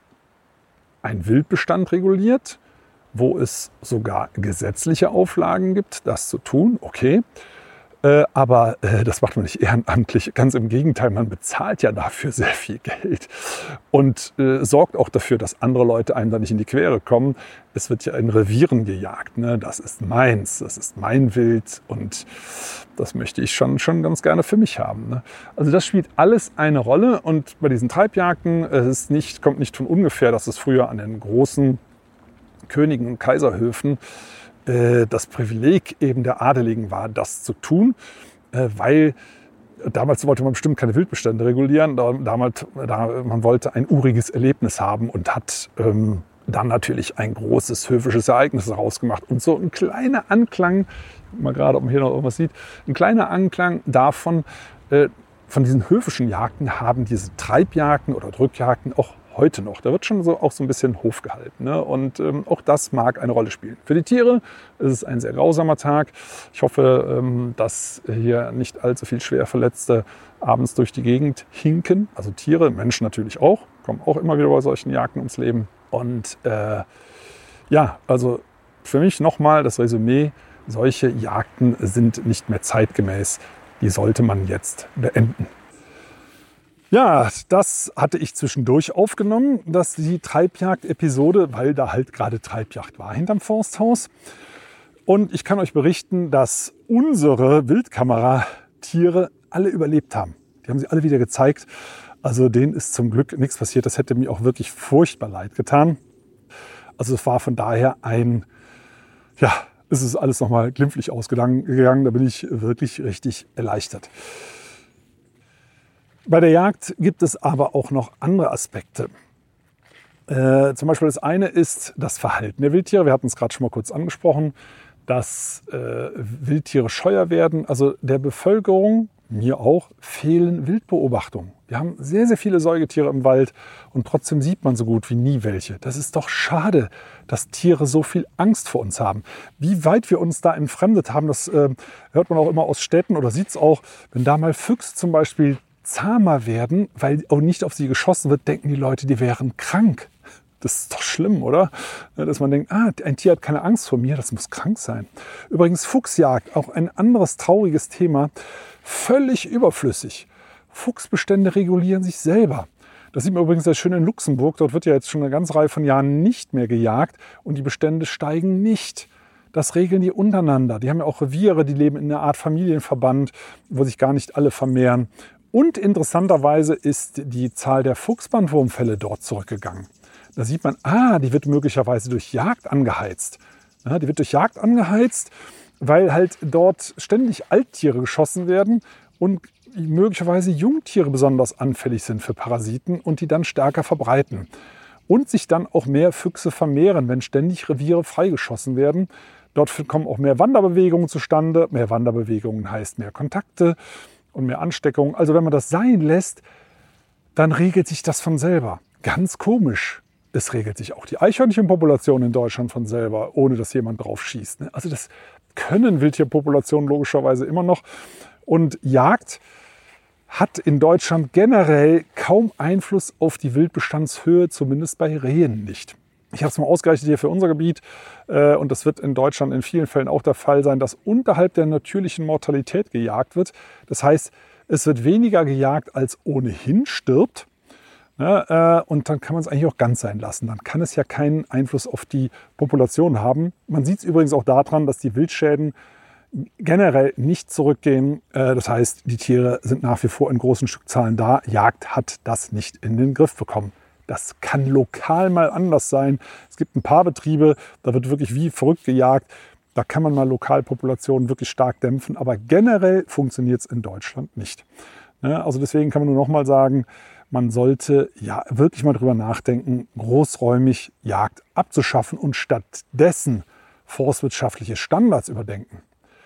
ein Wildbestand reguliert, wo es sogar gesetzliche Auflagen gibt, das zu tun. Okay, äh, aber äh, das macht man nicht ehrenamtlich. Ganz im Gegenteil, man bezahlt ja dafür sehr viel Geld und äh, sorgt auch dafür, dass andere Leute einem da nicht in die Quere kommen. Es wird ja in Revieren gejagt. Ne? Das ist meins, das ist mein Wild und das möchte ich schon, schon ganz gerne für mich haben. Ne? Also das spielt alles eine Rolle und bei diesen Treibjagden, es ist nicht, kommt nicht von ungefähr, dass es früher an den großen Königen und Kaiserhöfen äh, das Privileg eben der Adeligen war, das zu tun, äh, weil damals wollte man bestimmt keine Wildbestände regulieren, da, damals, da, man wollte ein uriges Erlebnis haben und hat ähm, dann natürlich ein großes höfisches Ereignis daraus gemacht. Und so ein kleiner Anklang, mal gerade, ob man hier noch irgendwas sieht, ein kleiner Anklang davon, äh, von diesen höfischen Jagden haben diese Treibjagden oder Drückjagden auch heute noch. Da wird schon so auch so ein bisschen Hof gehalten. Ne? Und ähm, auch das mag eine Rolle spielen. Für die Tiere ist es ein sehr grausamer Tag. Ich hoffe, ähm, dass hier nicht allzu viel Schwerverletzte abends durch die Gegend hinken. Also Tiere, Menschen natürlich auch, kommen auch immer wieder bei solchen Jagden ums Leben. Und äh, ja, also für mich nochmal das Resümee, solche Jagden sind nicht mehr zeitgemäß. Die sollte man jetzt beenden. Ja, das hatte ich zwischendurch aufgenommen, dass die Treibjagd-Episode, weil da halt gerade Treibjagd war hinterm Forsthaus. Und ich kann euch berichten, dass unsere Wildkameratiere alle überlebt haben. Die haben sie alle wieder gezeigt. Also denen ist zum Glück nichts passiert. Das hätte mir auch wirklich furchtbar leid getan. Also es war von daher ein, ja, ist es alles nochmal glimpflich ausgegangen. Da bin ich wirklich richtig erleichtert. Bei der Jagd gibt es aber auch noch andere Aspekte. Äh, zum Beispiel das eine ist das Verhalten der Wildtiere. Wir hatten es gerade schon mal kurz angesprochen, dass äh, Wildtiere scheuer werden. Also der Bevölkerung, mir auch, fehlen Wildbeobachtungen. Wir haben sehr, sehr viele Säugetiere im Wald und trotzdem sieht man so gut wie nie welche. Das ist doch schade, dass Tiere so viel Angst vor uns haben. Wie weit wir uns da entfremdet haben, das äh, hört man auch immer aus Städten oder sieht es auch, wenn da mal Füchse zum Beispiel zahmer werden, weil auch nicht auf sie geschossen wird, denken die Leute, die wären krank. Das ist doch schlimm, oder? Dass man denkt, ah, ein Tier hat keine Angst vor mir, das muss krank sein. Übrigens Fuchsjagd, auch ein anderes trauriges Thema, völlig überflüssig. Fuchsbestände regulieren sich selber. Das sieht man übrigens sehr schön in Luxemburg. Dort wird ja jetzt schon eine ganze Reihe von Jahren nicht mehr gejagt und die Bestände steigen nicht. Das regeln die untereinander. Die haben ja auch Reviere, die leben in einer Art Familienverband, wo sich gar nicht alle vermehren. Und interessanterweise ist die Zahl der Fuchsbandwurmfälle dort zurückgegangen. Da sieht man, ah, die wird möglicherweise durch Jagd angeheizt. Ja, die wird durch Jagd angeheizt, weil halt dort ständig Alttiere geschossen werden und möglicherweise Jungtiere besonders anfällig sind für Parasiten und die dann stärker verbreiten. Und sich dann auch mehr Füchse vermehren, wenn ständig Reviere freigeschossen werden. Dort kommen auch mehr Wanderbewegungen zustande. Mehr Wanderbewegungen heißt mehr Kontakte und mehr Ansteckung. Also wenn man das sein lässt, dann regelt sich das von selber. Ganz komisch. Es regelt sich auch die Eichhörnchenpopulation in Deutschland von selber, ohne dass jemand drauf schießt. Also das können Wildtierpopulationen logischerweise immer noch. Und Jagd hat in Deutschland generell kaum Einfluss auf die Wildbestandshöhe, zumindest bei Rehen nicht. Ich habe es mal ausgerechnet hier für unser Gebiet äh, und das wird in Deutschland in vielen Fällen auch der Fall sein, dass unterhalb der natürlichen Mortalität gejagt wird. Das heißt, es wird weniger gejagt, als ohnehin stirbt. Ja, äh, und dann kann man es eigentlich auch ganz sein lassen. Dann kann es ja keinen Einfluss auf die Population haben. Man sieht es übrigens auch daran, dass die Wildschäden generell nicht zurückgehen. Äh, das heißt, die Tiere sind nach wie vor in großen Stückzahlen da. Jagd hat das nicht in den Griff bekommen. Das kann lokal mal anders sein. Es gibt ein paar Betriebe, da wird wirklich wie verrückt gejagt. Da kann man mal Lokalpopulationen wirklich stark dämpfen. Aber generell funktioniert es in Deutschland nicht. Ja, also deswegen kann man nur noch mal sagen, man sollte ja wirklich mal drüber nachdenken, großräumig Jagd abzuschaffen und stattdessen forstwirtschaftliche Standards überdenken.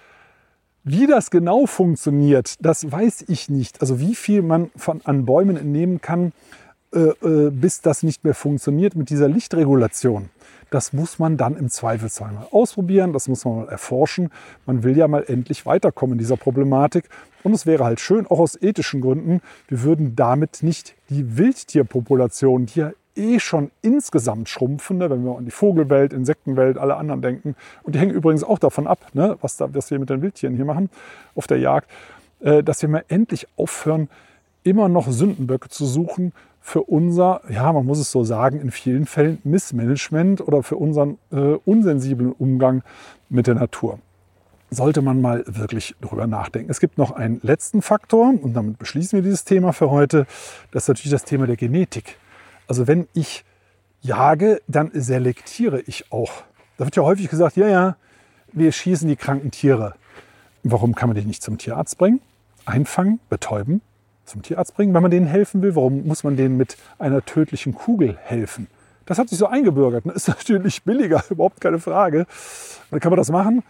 Wie das genau funktioniert, das weiß ich nicht. Also wie viel man von, an Bäumen entnehmen kann, äh, äh, bis das nicht mehr funktioniert mit dieser Lichtregulation. Das muss man dann im Zweifelsfall mal ausprobieren, das muss man mal erforschen. Man will ja mal endlich weiterkommen in dieser Problematik. Und es wäre halt schön, auch aus ethischen Gründen, wir würden damit nicht die Wildtierpopulation, die ja eh schon insgesamt schrumpfen, ne, wenn wir an die Vogelwelt, Insektenwelt, alle anderen denken. Und die hängen übrigens auch davon ab, ne, was, da, was wir mit den Wildtieren hier machen auf der Jagd, äh, dass wir mal endlich aufhören, immer noch Sündenböcke zu suchen für unser, ja, man muss es so sagen, in vielen Fällen Missmanagement oder für unseren äh, unsensiblen Umgang mit der Natur. Sollte man mal wirklich drüber nachdenken. Es gibt noch einen letzten Faktor und damit beschließen wir dieses Thema für heute. Das ist natürlich das Thema der Genetik. Also wenn ich jage, dann selektiere ich auch. Da wird ja häufig gesagt, ja, ja, wir schießen die kranken Tiere. Warum kann man die nicht zum Tierarzt bringen? Einfangen, betäuben, zum Tierarzt bringen, wenn man denen helfen will. Warum muss man denen mit einer tödlichen Kugel helfen? Das hat sich so eingebürgert. Ist natürlich billiger, überhaupt keine Frage. Dann kann man das machen.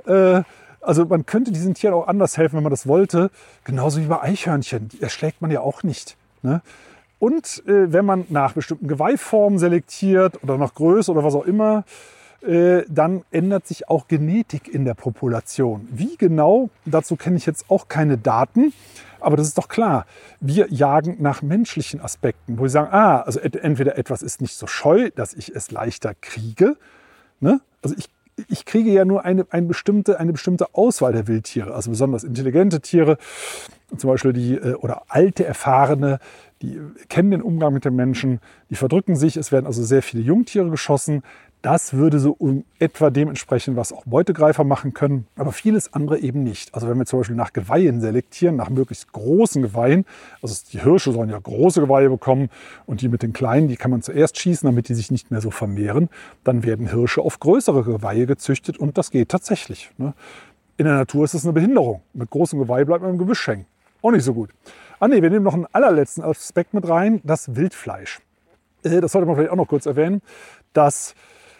Also man könnte diesen Tieren auch anders helfen, wenn man das wollte. Genauso wie bei Eichhörnchen. Die erschlägt man ja auch nicht. Und wenn man nach bestimmten Geweihformen selektiert oder nach Größe oder was auch immer, dann ändert sich auch Genetik in der Population. Wie genau, dazu kenne ich jetzt auch keine Daten. Aber das ist doch klar, wir jagen nach menschlichen Aspekten, wo wir sagen, ah, also entweder etwas ist nicht so scheu, dass ich es leichter kriege. Ne? Also ich, ich kriege ja nur eine, eine, bestimmte, eine bestimmte Auswahl der Wildtiere, also besonders intelligente Tiere, zum Beispiel die oder alte, erfahrene, die kennen den Umgang mit den Menschen, die verdrücken sich, es werden also sehr viele Jungtiere geschossen. Das würde so um etwa dem entsprechen, was auch Beutegreifer machen können, aber vieles andere eben nicht. Also wenn wir zum Beispiel nach Geweihen selektieren, nach möglichst großen Geweihen, also die Hirsche sollen ja große Geweihe bekommen und die mit den kleinen, die kann man zuerst schießen, damit die sich nicht mehr so vermehren, dann werden Hirsche auf größere Geweihe gezüchtet und das geht tatsächlich. Ne? In der Natur ist es eine Behinderung. Mit großem Geweih bleibt man im Gebüsch hängen. Auch nicht so gut. Ah nee, wir nehmen noch einen allerletzten Aspekt mit rein, das Wildfleisch. Äh, das sollte man vielleicht auch noch kurz erwähnen, dass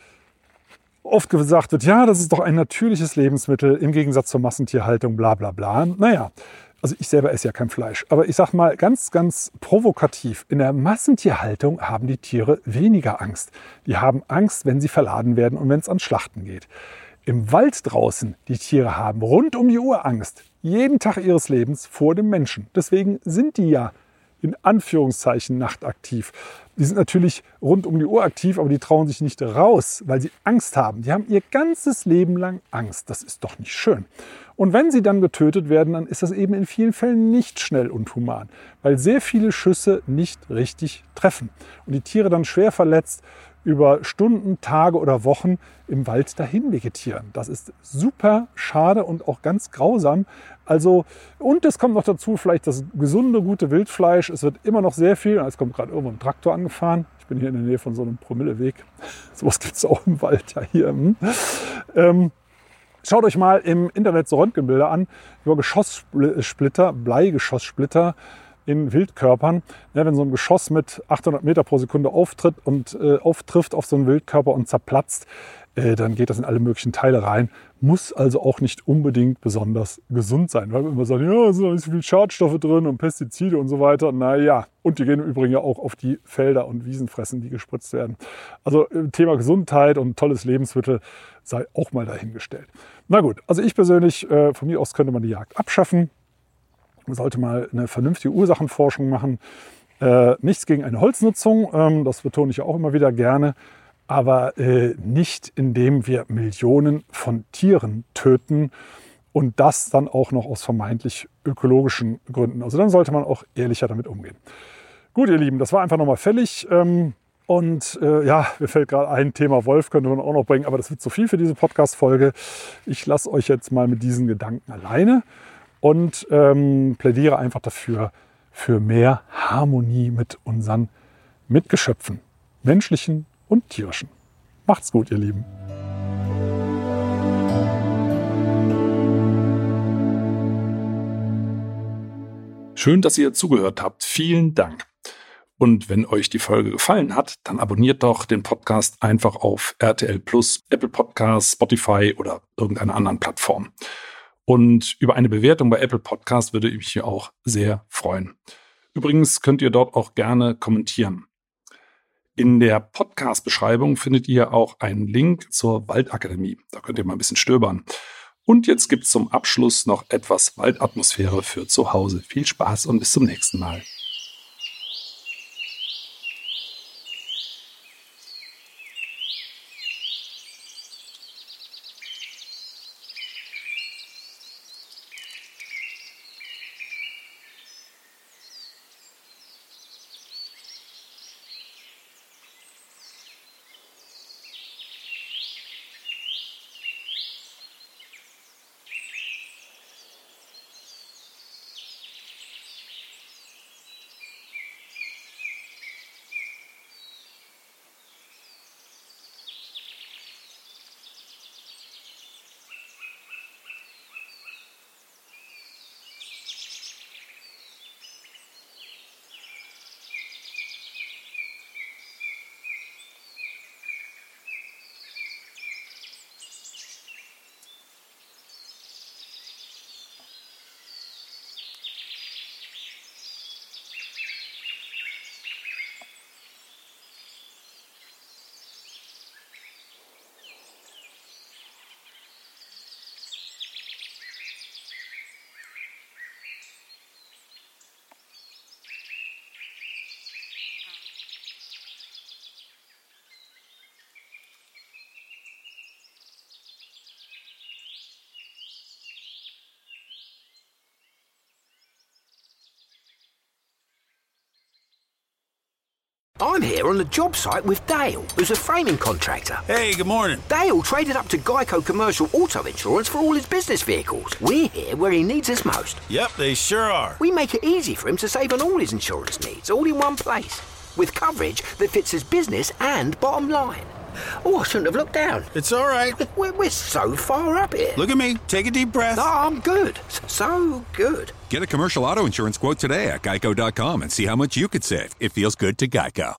oft gesagt wird, ja, das ist doch ein natürliches Lebensmittel im Gegensatz zur Massentierhaltung, bla bla bla. Naja, also ich selber esse ja kein Fleisch. Aber ich sage mal ganz, ganz provokativ, in der Massentierhaltung haben die Tiere weniger Angst. Die haben Angst, wenn sie verladen werden und wenn es ans Schlachten geht. Im Wald draußen, die Tiere haben rund um die Uhr Angst. Jeden Tag ihres Lebens vor dem Menschen. Deswegen sind die ja in Anführungszeichen nachtaktiv. Die sind natürlich rund um die Uhr aktiv, aber die trauen sich nicht raus, weil sie Angst haben. Die haben ihr ganzes Leben lang Angst. Das ist doch nicht schön. Und wenn sie dann getötet werden, dann ist das eben in vielen Fällen nicht schnell und human, weil sehr viele Schüsse nicht richtig treffen. Und die Tiere dann schwer verletzt über Stunden, Tage oder Wochen im Wald dahin vegetieren. Das ist super schade und auch ganz grausam. Also, und es kommt noch dazu, vielleicht das gesunde, gute Wildfleisch. Es wird immer noch sehr viel, es kommt gerade irgendwo ein Traktor angefahren. Ich bin hier in der Nähe von so einem Promilleweg. Sowas gibt es auch im Wald ja hier. Hm. Ähm, schaut euch mal im Internet so Röntgenbilder an über Geschosssplitter, Bleigeschosssplitter in Wildkörpern. Ja, wenn so ein Geschoss mit achthundert Meter pro Sekunde auftritt und äh, auftrifft auf so einen Wildkörper und zerplatzt, äh, dann geht das in alle möglichen Teile rein. Muss also auch nicht unbedingt besonders gesund sein. Weil wir immer sagen, ja, es sind noch nicht so viele Schadstoffe drin und Pestizide und so weiter. Naja, und die gehen im Übrigen ja auch auf die Felder und Wiesen fressen, die gespritzt werden. Also Thema Gesundheit und tolles Lebensmittel sei auch mal dahingestellt. Na gut, also ich persönlich, äh, von mir aus könnte man die Jagd abschaffen. Man sollte mal eine vernünftige Ursachenforschung machen. Äh, nichts gegen eine Holznutzung, ähm, das betone ich auch immer wieder gerne, aber äh, nicht indem wir Millionen von Tieren töten und das dann auch noch aus vermeintlich ökologischen Gründen. Also dann sollte man auch ehrlicher damit umgehen. Gut, ihr Lieben, das war einfach nochmal fällig. Ähm, und äh, ja, mir fällt gerade ein, Thema Wolf könnte man auch noch bringen, aber das wird zu viel für diese Podcast-Folge. Ich lasse euch jetzt mal mit diesen Gedanken alleine. Und ähm, plädiere einfach dafür, für mehr Harmonie mit unseren Mitgeschöpfen, menschlichen und tierischen. Macht's gut, ihr Lieben. Schön, dass ihr zugehört habt. Vielen Dank. Und wenn euch die Folge gefallen hat, dann abonniert doch den Podcast einfach auf R T L Plus, Apple Podcasts, Spotify oder irgendeiner anderen Plattform. Und über eine Bewertung bei Apple Podcast würde ich mich hier auch sehr freuen. Übrigens könnt ihr dort auch gerne kommentieren. In der Podcast-Beschreibung findet ihr auch einen Link zur Waldakademie. Da könnt ihr mal ein bisschen stöbern. Und jetzt gibt es zum Abschluss noch etwas Waldatmosphäre für zu Hause. Viel Spaß und bis zum nächsten Mal. I'm here on the job site with Dale, who's a framing contractor. Hey, good morning. Dale traded up to Geico Commercial Auto Insurance for all his business vehicles. We're here where he needs us most. Yep, they sure are. We make it easy for him to save on all his insurance needs, all in one place, with coverage that fits his business and bottom line. Oh, I shouldn't have looked down. It's all right. We're, we're so far up here. Look at me. Take a deep breath. Oh, I'm good. So good. Get a commercial auto insurance quote today at geico dot com and see how much you could save. It feels good to Geico.